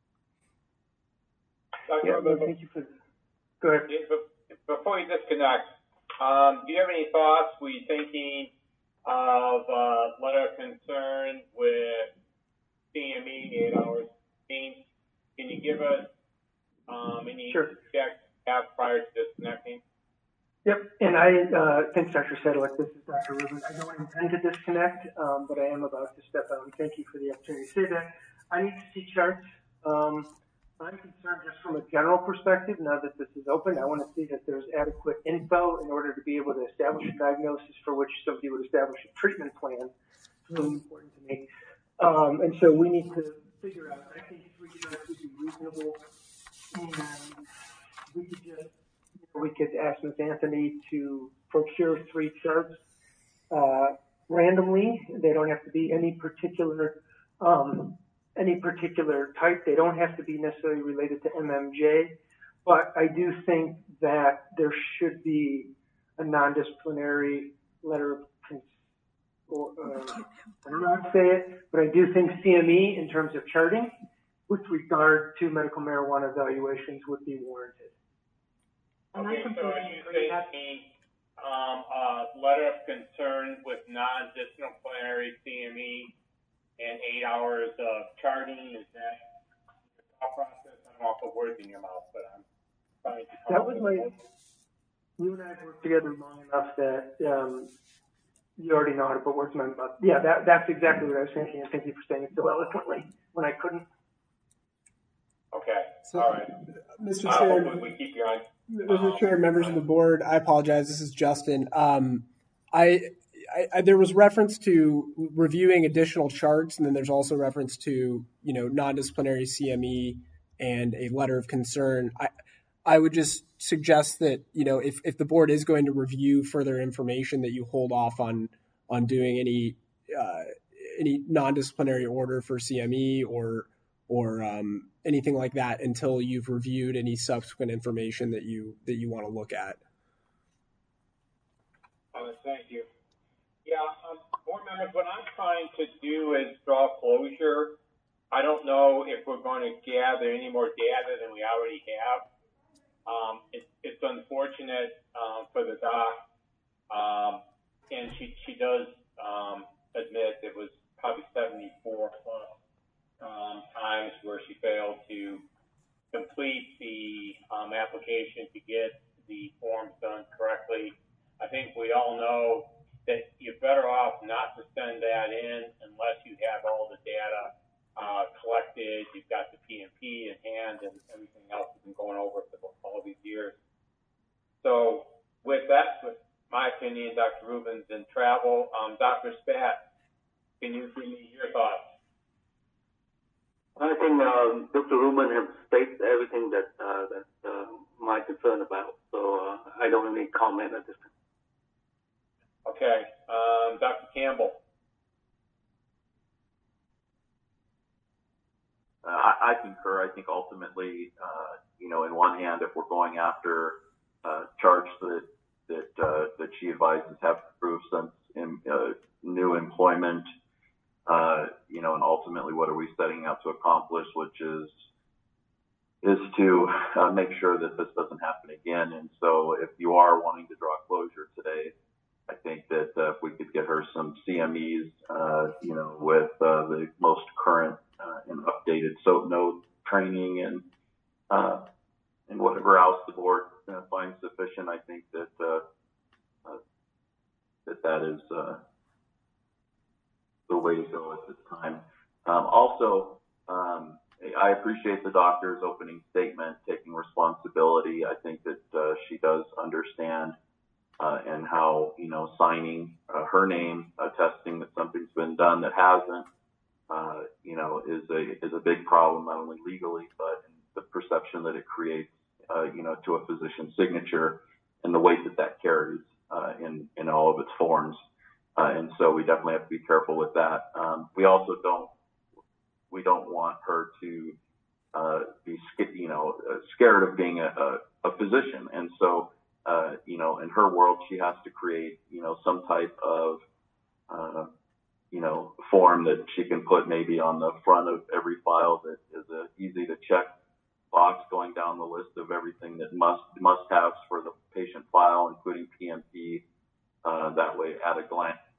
Yeah, well, thank you for that. Go ahead. Before you disconnect, um, do you have any thoughts? Were you thinking of uh, letter of concern with C M E, eight hours. Can you give us um, any Sure. checks have prior to disconnecting? Yep, and I, uh, thanks, Doctor Sedlick. This is Doctor Rubin. I don't intend to disconnect, um, but I am about to step out, and thank you for the opportunity to say that. I need to see charts. Um, I'm concerned just from a general perspective, now that this is open, I want to see that there's adequate info in order to be able to establish a diagnosis for which somebody would establish a treatment plan. It's really important to me. Um, and so we need to figure out, I think three charts would be reasonable, and we could just we could ask Miz Anthony to procure three charts uh, randomly. They don't have to be any particular um, any particular type. They don't have to be necessarily related to M M J. But I do think that there should be a non-disciplinary letter of cons- or, uh, I don't know how to say it, but I do think C M E in terms of charting with regard to medical marijuana evaluations would be warranted. Okay, so are you saying um, a letter of concern with non-disciplinary C M E and eight hours of charting? Is that the thought process? I don't want to put words in your mouth, but I'm trying to. That was my. You and I have worked together long enough that um, you already know how to put words in my mouth. Yeah, that, that's exactly what I was thinking, and thank you for saying it so eloquently when I couldn't. Okay, So, all right. Mister Uh, Chair, hopefully we keep you on. Mister Chair, members of the board, I apologize. This is Justin. Um, I, I, I there was reference to reviewing additional charts, and then there's also reference to you know non-disciplinary C M E and a letter of concern. I, I would just suggest that you know if, if the board is going to review further information, that you hold off on on doing any uh, any non-disciplinary order for C M E or or um, anything like that until you've reviewed any subsequent information that you that you want to look at. Uh, thank you. Yeah, um, board members, what I'm trying to do is draw closure. I don't know if we're going to gather any more data than we already have. Um, it, it's unfortunate um, for the doc, um, and she she does um, admit it was probably seventy-four plus. Um, times where she failed to complete the um, application to get the forms done correctly. I think we all know that you're better off not to send that in unless you have all the data uh, collected, you've got the P M P in hand, and everything else we've been going over for all these years. So with that, with my opinion, Doctor Rubin's in travel. Um, Doctor Spat, can you give me your thoughts? I think um, Doctor Rubin has stated everything that uh, that uh, my concern about, so uh, I don't really comment at this time. Okay, um, Doctor Campbell. Uh, I, I concur. I think ultimately, uh, you know, in one hand, if we're going after uh, charts that that uh, that she advises have proved some in, uh, new employment. Uh, you know, and ultimately, what are we setting out to accomplish? Which is is to uh, make sure that this doesn't happen again. And so, if you are wanting to draw closure today, I think that uh, if we could get her some C M Es, uh, you know, with uh, the most current uh, and updated SOAP note training and uh, and whatever else the board uh, finds sufficient, I think that uh, uh, that that is. Uh, the way to go at this time. Um, also, um, I appreciate the doctor's opening statement, taking responsibility. I think that uh, she does understand uh, and how, you know, signing uh, her name, attesting that something's been done that hasn't, uh, you know, is a is a big problem, not only legally, but in the perception that it creates, uh, you know, to a physician's signature and the weight that that carries uh, in, in all of its forms. Uh, and so we definitely have to be careful with that. Um, we also don't, we don't want her to uh, be, you know, uh, scared of being a, a, a physician. And so, uh, you know, in her world, she has to create, you know, some type of, uh, you know, form that she can put maybe on the front of every file that is a easy to check box going down the list of everything that must must haves for the patient file, including P M P. Uh, that way, at a glance, a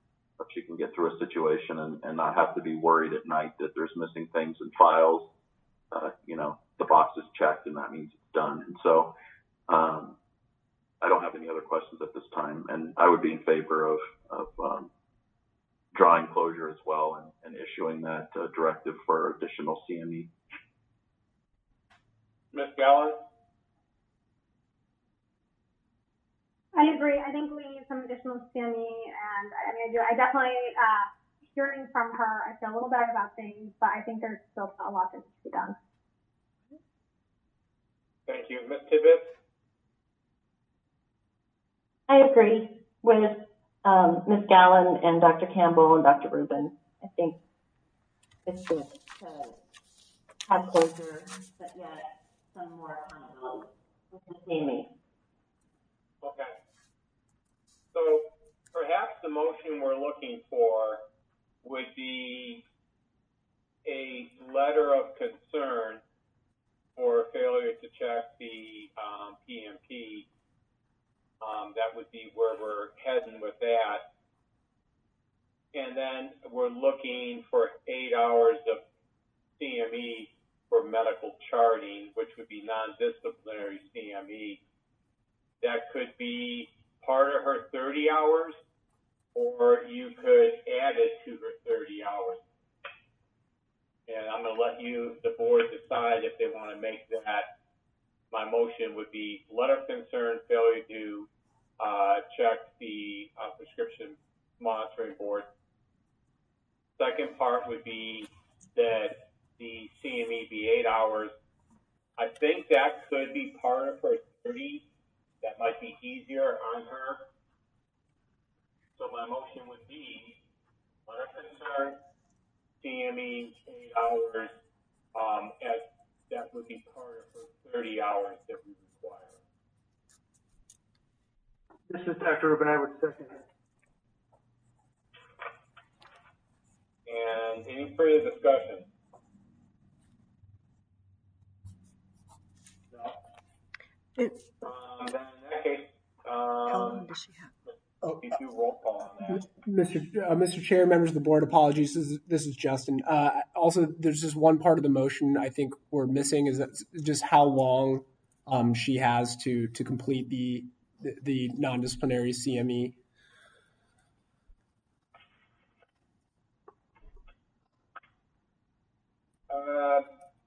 she can get through a situation and, and not have to be worried at night that there's missing things in files. Uh, you know, the box is checked and that means it's done. And so, um, I don't have any other questions at this time, and I would be in favor of, of um, drawing closure as well and, and issuing that uh, directive for additional C M E. Miz Gallen? I agree. I think we need some additional C M E, and I mean, I do. I definitely, uh, hearing from her, I feel a little better about things, but I think there's still a lot that needs to be done. Thank you. Miz Tibbetts? I agree with um, Miz Gallen and Doctor Campbell and Doctor Rubin. I think it's good to have closure, but yet some more accountability with the C M E. Okay. So perhaps the motion we're looking for would be a letter of concern for failure to check the um, P M P. Um, that would be where we're heading with that. And then we're looking for eight hours of C M E for medical charting, which would be non-disciplinary C M E. That could be part of her thirty hours, or you could add it to her thirty hours. And I'm going to let you, the board, decide if they want to make that. My motion would be letter of concern, failure to uh, check the uh, prescription monitoring board. Second part would be that the C M E be eight hours. I think that could be part of her thirty. That might be easier on her. So my motion would be letter of concern, C M E, eight hours, um, as that would be part of her thirty hours that we require. This is Doctor Rubin. I would second it. And any further discussion? No? It, um, then in that case, um, how long does she have? Oh, you do roll call on that. Mister Uh, Mister Chair, members of the board, apologies. This is, this is Justin. Uh, also, there's just one part of the motion I think we're missing is that just how long um, she has to to complete the the, the non-disciplinary C M E. Uh,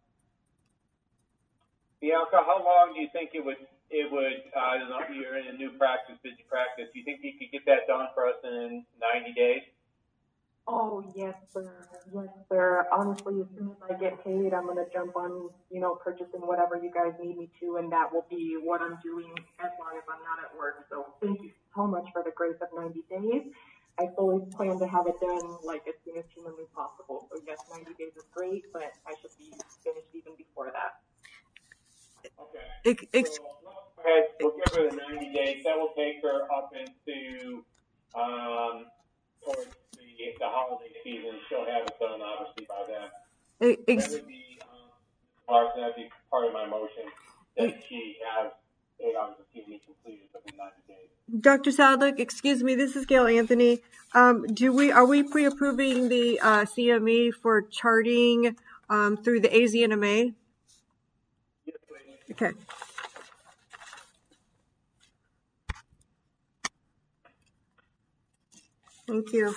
Bianca, how long do you think it would? It would, uh, I don't know, you're in a new practice, busy practice. Do you think you could get that done for us in ninety days? Oh, yes, sir. Yes, sir. Honestly, as soon as I get paid, I'm going to jump on, you know, purchasing whatever you guys need me to, and that will be what I'm doing as long as I'm not at work. So thank you so much for the grace of ninety days. I fully plan to have it done, like, as soon as humanly possible. So, yes, ninety days is great, but I should be finished even before that. Okay. Ex- so, go ahead. We'll give her the ninety days. That will take her up into, um, towards the, the holiday season. She'll have it done, obviously, by then. Ex- that would be, um, Larson, that'd be part of my motion, that she has eight hours of T V completed within ninety days. Doctor Sadlick, excuse me, this is Gail Anthony. Um, do we are we pre-approving the uh, C M E for charting um, through the A Z N M A? Yes, please. Okay. Thank you.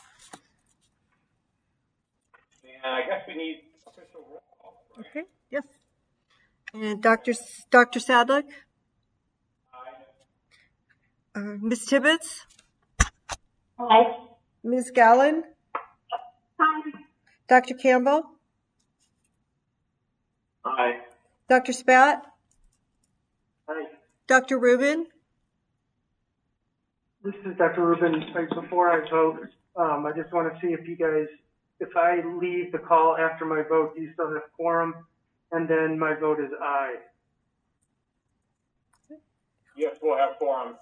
And I guess we need official roll call. Right? Okay. Yes. And Doctor Doctor Sadlick. Uh, Miz Tibbetts? Hi. Miz Gallen? Hi. Doctor Campbell? Aye. Doctor Spat? Aye. Doctor Rubin? This is Doctor Rubin. Before I vote, um, I just want to see if you guys, if I leave the call after my vote, do you still have quorum? And then my vote is aye. Yes, we'll have quorum.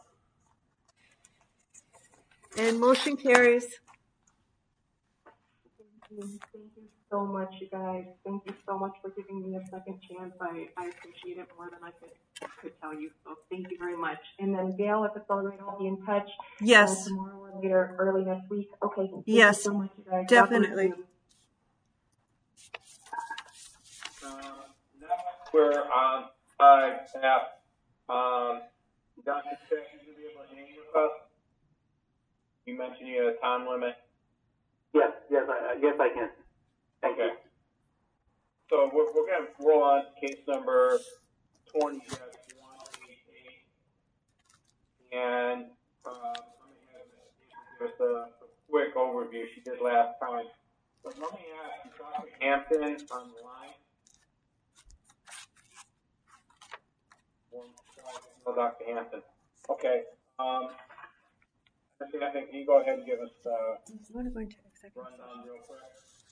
And motion carries. Thank you. Thank you so much, you guys. Thank you so much for giving me a second chance. I, I appreciate it more than I could could tell you. So thank you very much. And then Gail, if it's all right, I'll be in touch. Yes. Uh, tomorrow or later, early next week. Okay. Thank Yes, you so much, you guys. definitely. God bless you. Uh, next, we're on five F. Um, Doctor Check, you be able to hang with us? You mentioned you had a time limit. Yes, yes, I, yes, I can. Thank Okay. you. So we're, we're going to roll on to case number twenty dash one eighty-eight. And um, let me have give us a, a quick overview. She did last time. But let me ask you, Doctor Hampton on the line? No, Doctor Hampton. Okay. Um, Mister Hampton, can you go ahead and give us uh, a rundown real quick?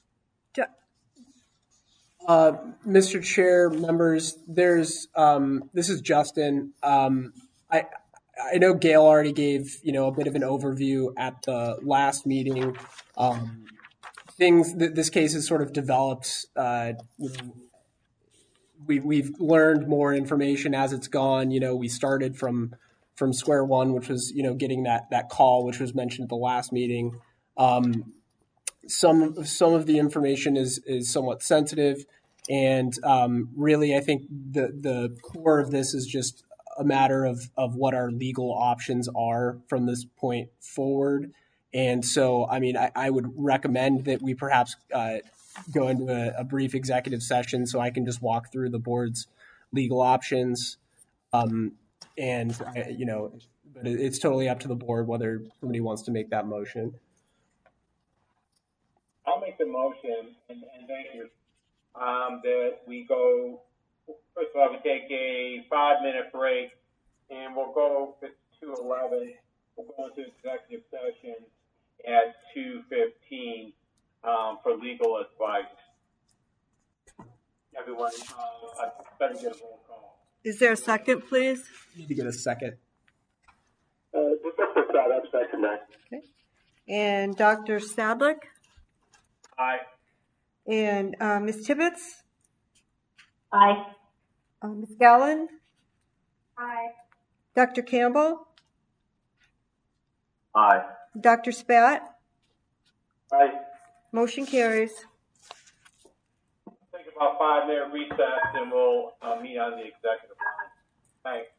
Uh, Mister Chair, members, there's um, this is Justin. Um, I I know Gail already gave you know a bit of an overview at the last meeting. Um, things th- this case has sort of developed. Uh, you know, we we've learned more information as it's gone. You know, we started from from square one, which was you know getting that that call, which was mentioned at the last meeting. Um, some some of the information is is somewhat sensitive, and um, really, I think the the core of this is just a matter of of what our legal options are from this point forward. And so, I mean, I, I would recommend that we perhaps uh, go into a, a brief executive session so I can just walk through the board's legal options. Um, and I, you know, but it, it's totally up to the board whether somebody wants to make that motion. I'll make the motion, and, and thank you, um, that we go, first of all, we take a five-minute break, and we'll go to two eleven. We'll go into executive session at two fifteen um, for legal advice. Everyone, uh, I better get a roll call. Is there a second, please? Need to get a second. Uh, Doctor Sadek, second that. Okay. And Doctor Sadlick? Aye. And uh, Miz Tibbetts? Aye. Uh, Miz Gallen? Aye. Doctor Campbell? Aye. Doctor Spat? Aye. Motion carries. Take about five minute recess, and we'll uh, meet on the executive line. Thanks.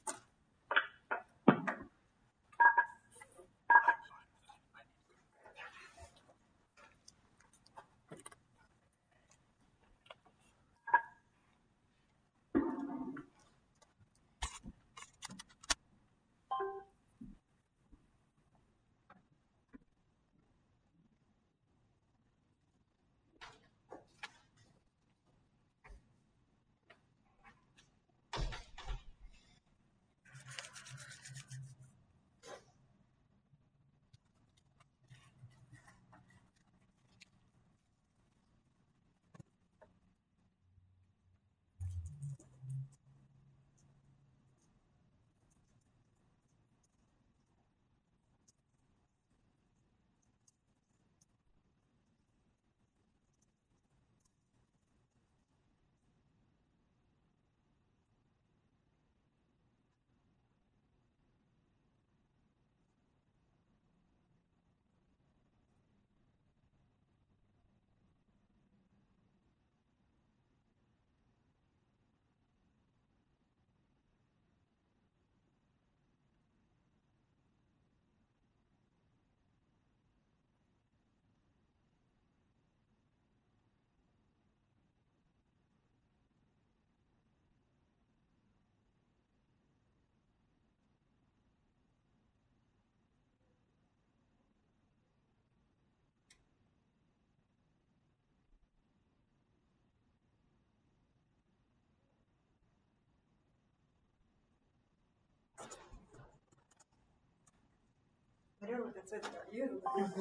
I don't know what that says about you.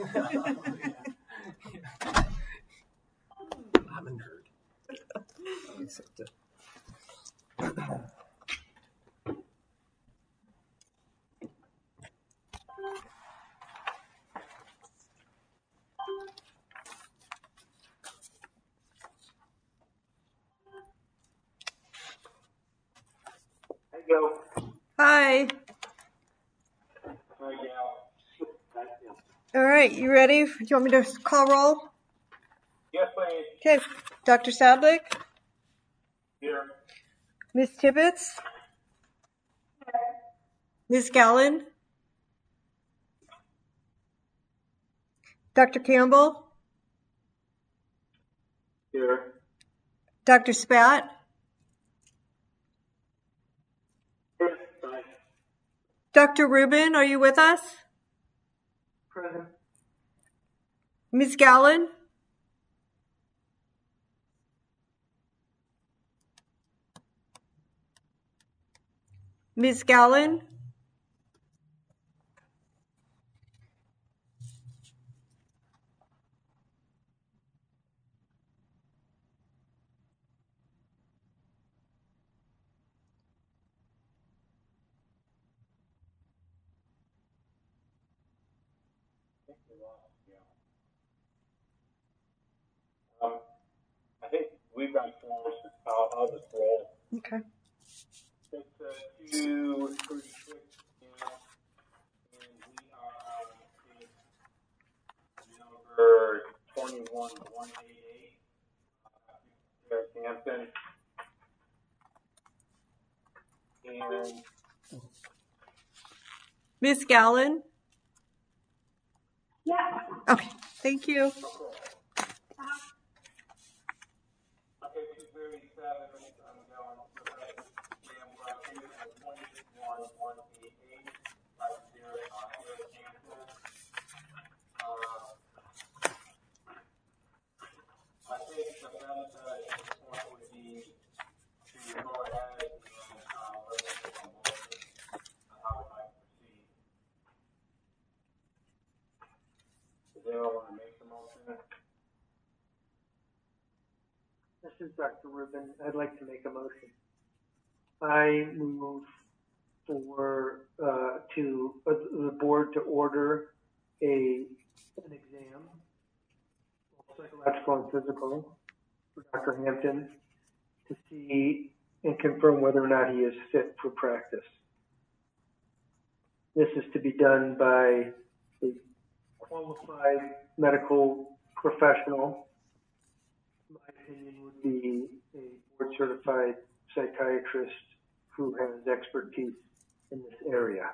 I'm a nerd. go. Hi. Hi, Gal. All right, you ready? Do you want me to call roll? Yes, please. Okay. Doctor Sadlick? Here. Miz Tibbetts? Miz Gallen? Doctor Campbell? Here. Doctor Spat? Here. Bye. Doctor Rubin, are you with us? Present. Miz Gallen? Miz Gallen? Um, I think we've got forms. I'll, I'll just roll. Okay. It's uh, two thirty-six now, and we are on number twenty-one one eighty-eight. Derek Hampton. And Miz Gallen? Yeah. Okay, thank you. okay, two thirty-seven. I'm going with that. And we're on twenty-one one eighty-eight. Right there, uh, Derek Hampton. Uh, I think the best uh, at this point would be to go ahead and uh, let us get a motion on how we'd like to proceed. Does anyone want to make the motion? This is Doctor Rubin. I'd like to make a motion. I move for uh, to uh, the board to order a an exam, psychological and physical, for Doctor Hampton to see and confirm whether or not he is fit for practice. This is to be done by a qualified medical professional. My opinion would be a board certified psychiatrist who has expertise in this area.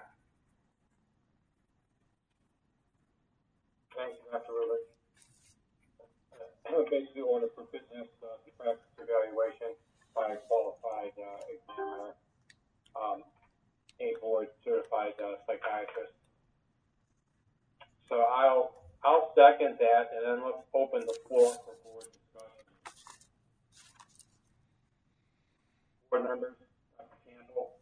Thank you, Doctor Rubin. Uh, basically, order for fitness uh, to practice evaluation by a qualified uh, examiner, um, a board certified uh, psychiatrist. So I'll I'll second that, and then let's open the floor for board discussion. Board members, Doctor Campbell.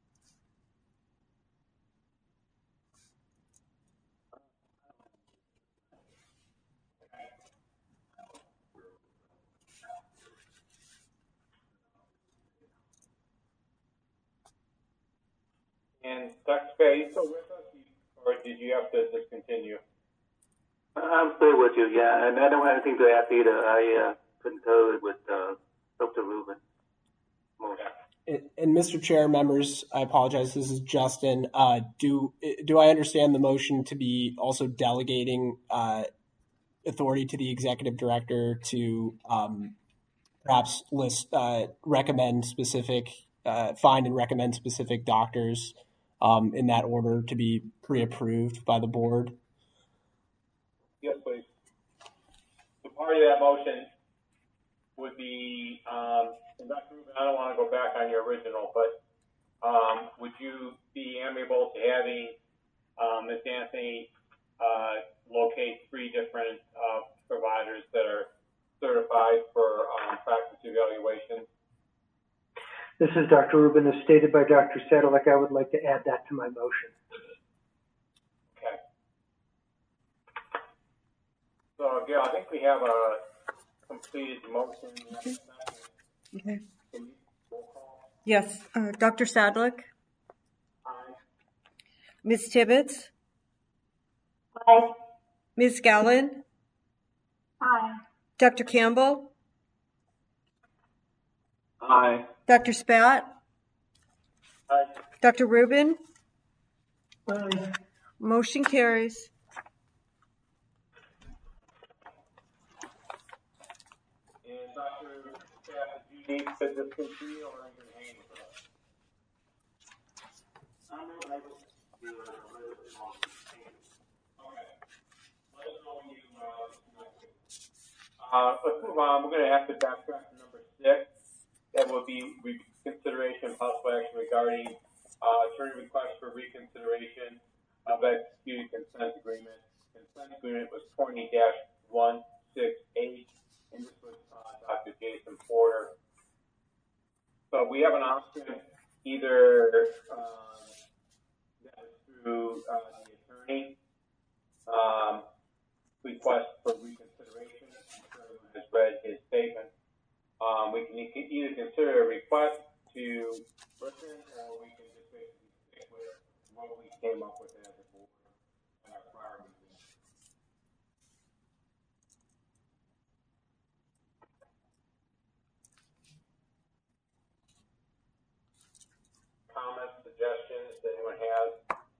And Doctor Spade, are you still with us, or did you have to discontinue? I'm still with you, yeah, and I don't have anything to add either. I uh, concur with uh, Doctor Rubin. And, and Mister Chair, members, I apologize. This is Justin. Uh, do do I understand the motion to be also delegating uh, authority to the executive director to um, perhaps list, uh, recommend specific, uh, find and recommend specific doctors um, in that order to be pre-approved by the board? Yes, please. So part of that motion would be, um, and Doctor Rubin, I don't want to go back on your original, but um, would you be amenable to having um, Miz Anthony uh, locate three different uh, providers that are certified for um, practice evaluation? This is Doctor Rubin. As stated by Doctor Sadalek, I would like to add that to my motion. Okay. So, Gail, I think we have a completed motion. Okay. Yes, uh, Doctor Sadlick? Aye. Miz Tibbetts? Aye. Miz Gallen? Aye. Doctor Campbell? Aye. Doctor Spat? Aye. Doctor Rubin? Aye. Motion carries. And Doctor Staff, do you need to discontinue or are you going to hang with us? I'm going to do it. Okay. Let us know when you, uh, uh, let's move on. We're going to have to backtrack to number six. That will be reconsideration of possible action regarding uh, attorney request for reconsideration of executed consent agreement. Consent agreement was twenty dash one six eight, and this was uh, Doctor Jason Porter. So we have an option either um, that is through uh, the attorney um, request for reconsideration. I'm sure everyone has read his statement. Um, we can either consider a request to listen, or we can just basically stick with what we came up with as a board in our prior meeting. Comments, suggestions that anyone has?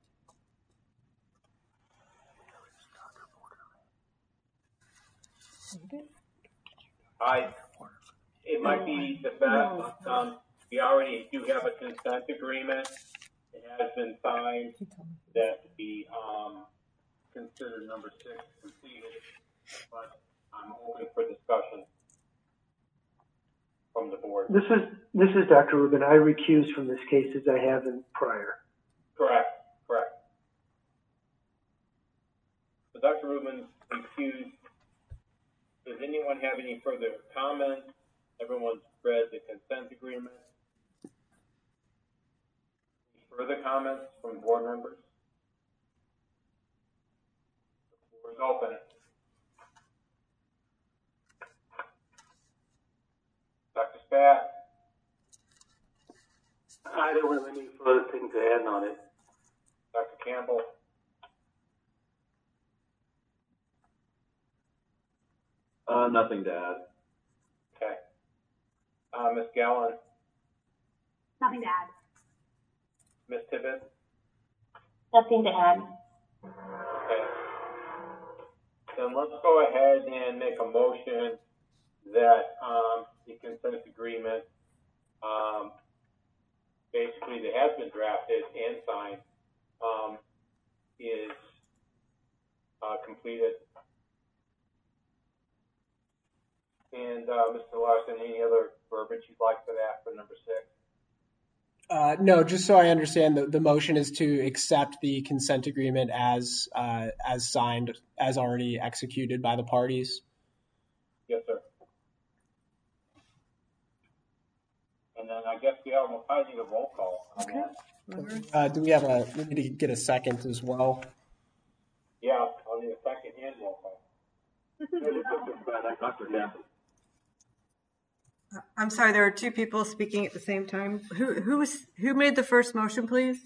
I. It might be the best. Um, we already do have a consent agreement. It has been signed. That to be um, considered number six completed. But I'm open for discussion from the board. This is this is Doctor Rubin. I recuse from this case as I have in prior. Correct. Correct. So Doctor Rubin recused. Does anyone have any further comments? Everyone's read the consent agreement. Any further comments from board members? The floor is open. Doctor Spat? I don't have any further thing to add on it. Doctor Campbell? Uh, nothing to add. Okay. Uh, Miz Gallen? Nothing to add. Miz Tibbetts? Nothing to add. Okay. Then let's go ahead and make a motion that um, the consent agreement, um, basically that has been drafted and signed, um, is uh, completed. And uh, Mister Larson, any other verbiage you'd like for that for number six? Uh, no, just so I understand, the, the motion is to accept the consent agreement as uh, as signed, as already executed by the parties. Yes, sir. And then I guess we have a probably need a roll call on Okay. that. Uh, do we have a? We need to get a second as well. Yeah, I'll need a second and roll call. Doctor Campbell. I'm sorry, there are two people speaking at the same time. Who who was who made the first motion, please?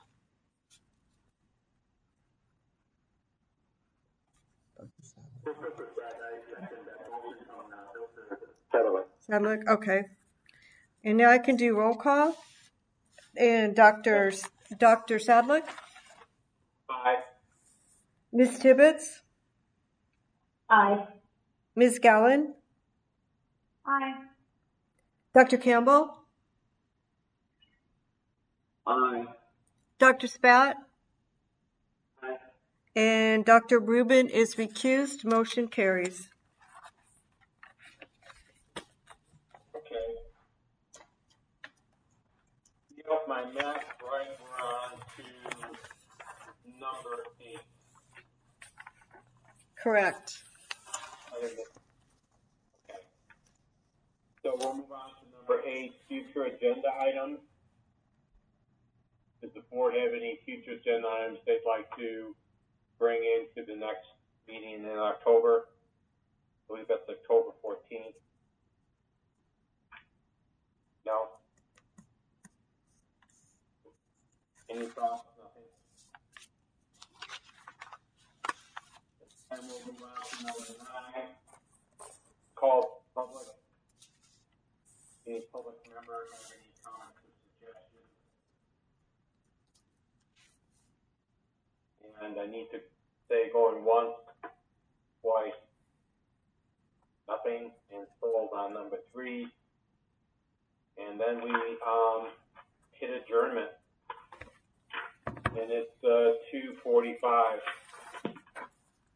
Sadler. Okay. And now I can do roll call. And Doctor Doctor Sadler? Aye. Miz Tibbetts? Aye. Miz Gallen? Aye. Doctor Campbell? Aye. Doctor Spat? Aye. And Doctor Rubin is recused. Motion carries. Okay. Get off my map, right? We're on to number eight. Correct. Okay. So we'll move on to number eight, future agenda items. Does the board have any future agenda items they'd like to bring into the next meeting in October? I believe that's October fourteenth. No? Any thoughts? Nothing? And we'll move on to number nine, called public. Any public member have any comments or suggestions and I need to say going once, twice, nothing, and sold on number three. And then we um, hit adjournment, and it's uh, two forty-five.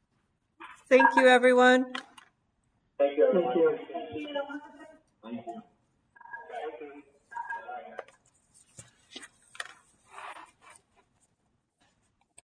Thank you, everyone. Thank you, everyone. Thank you. Thank you.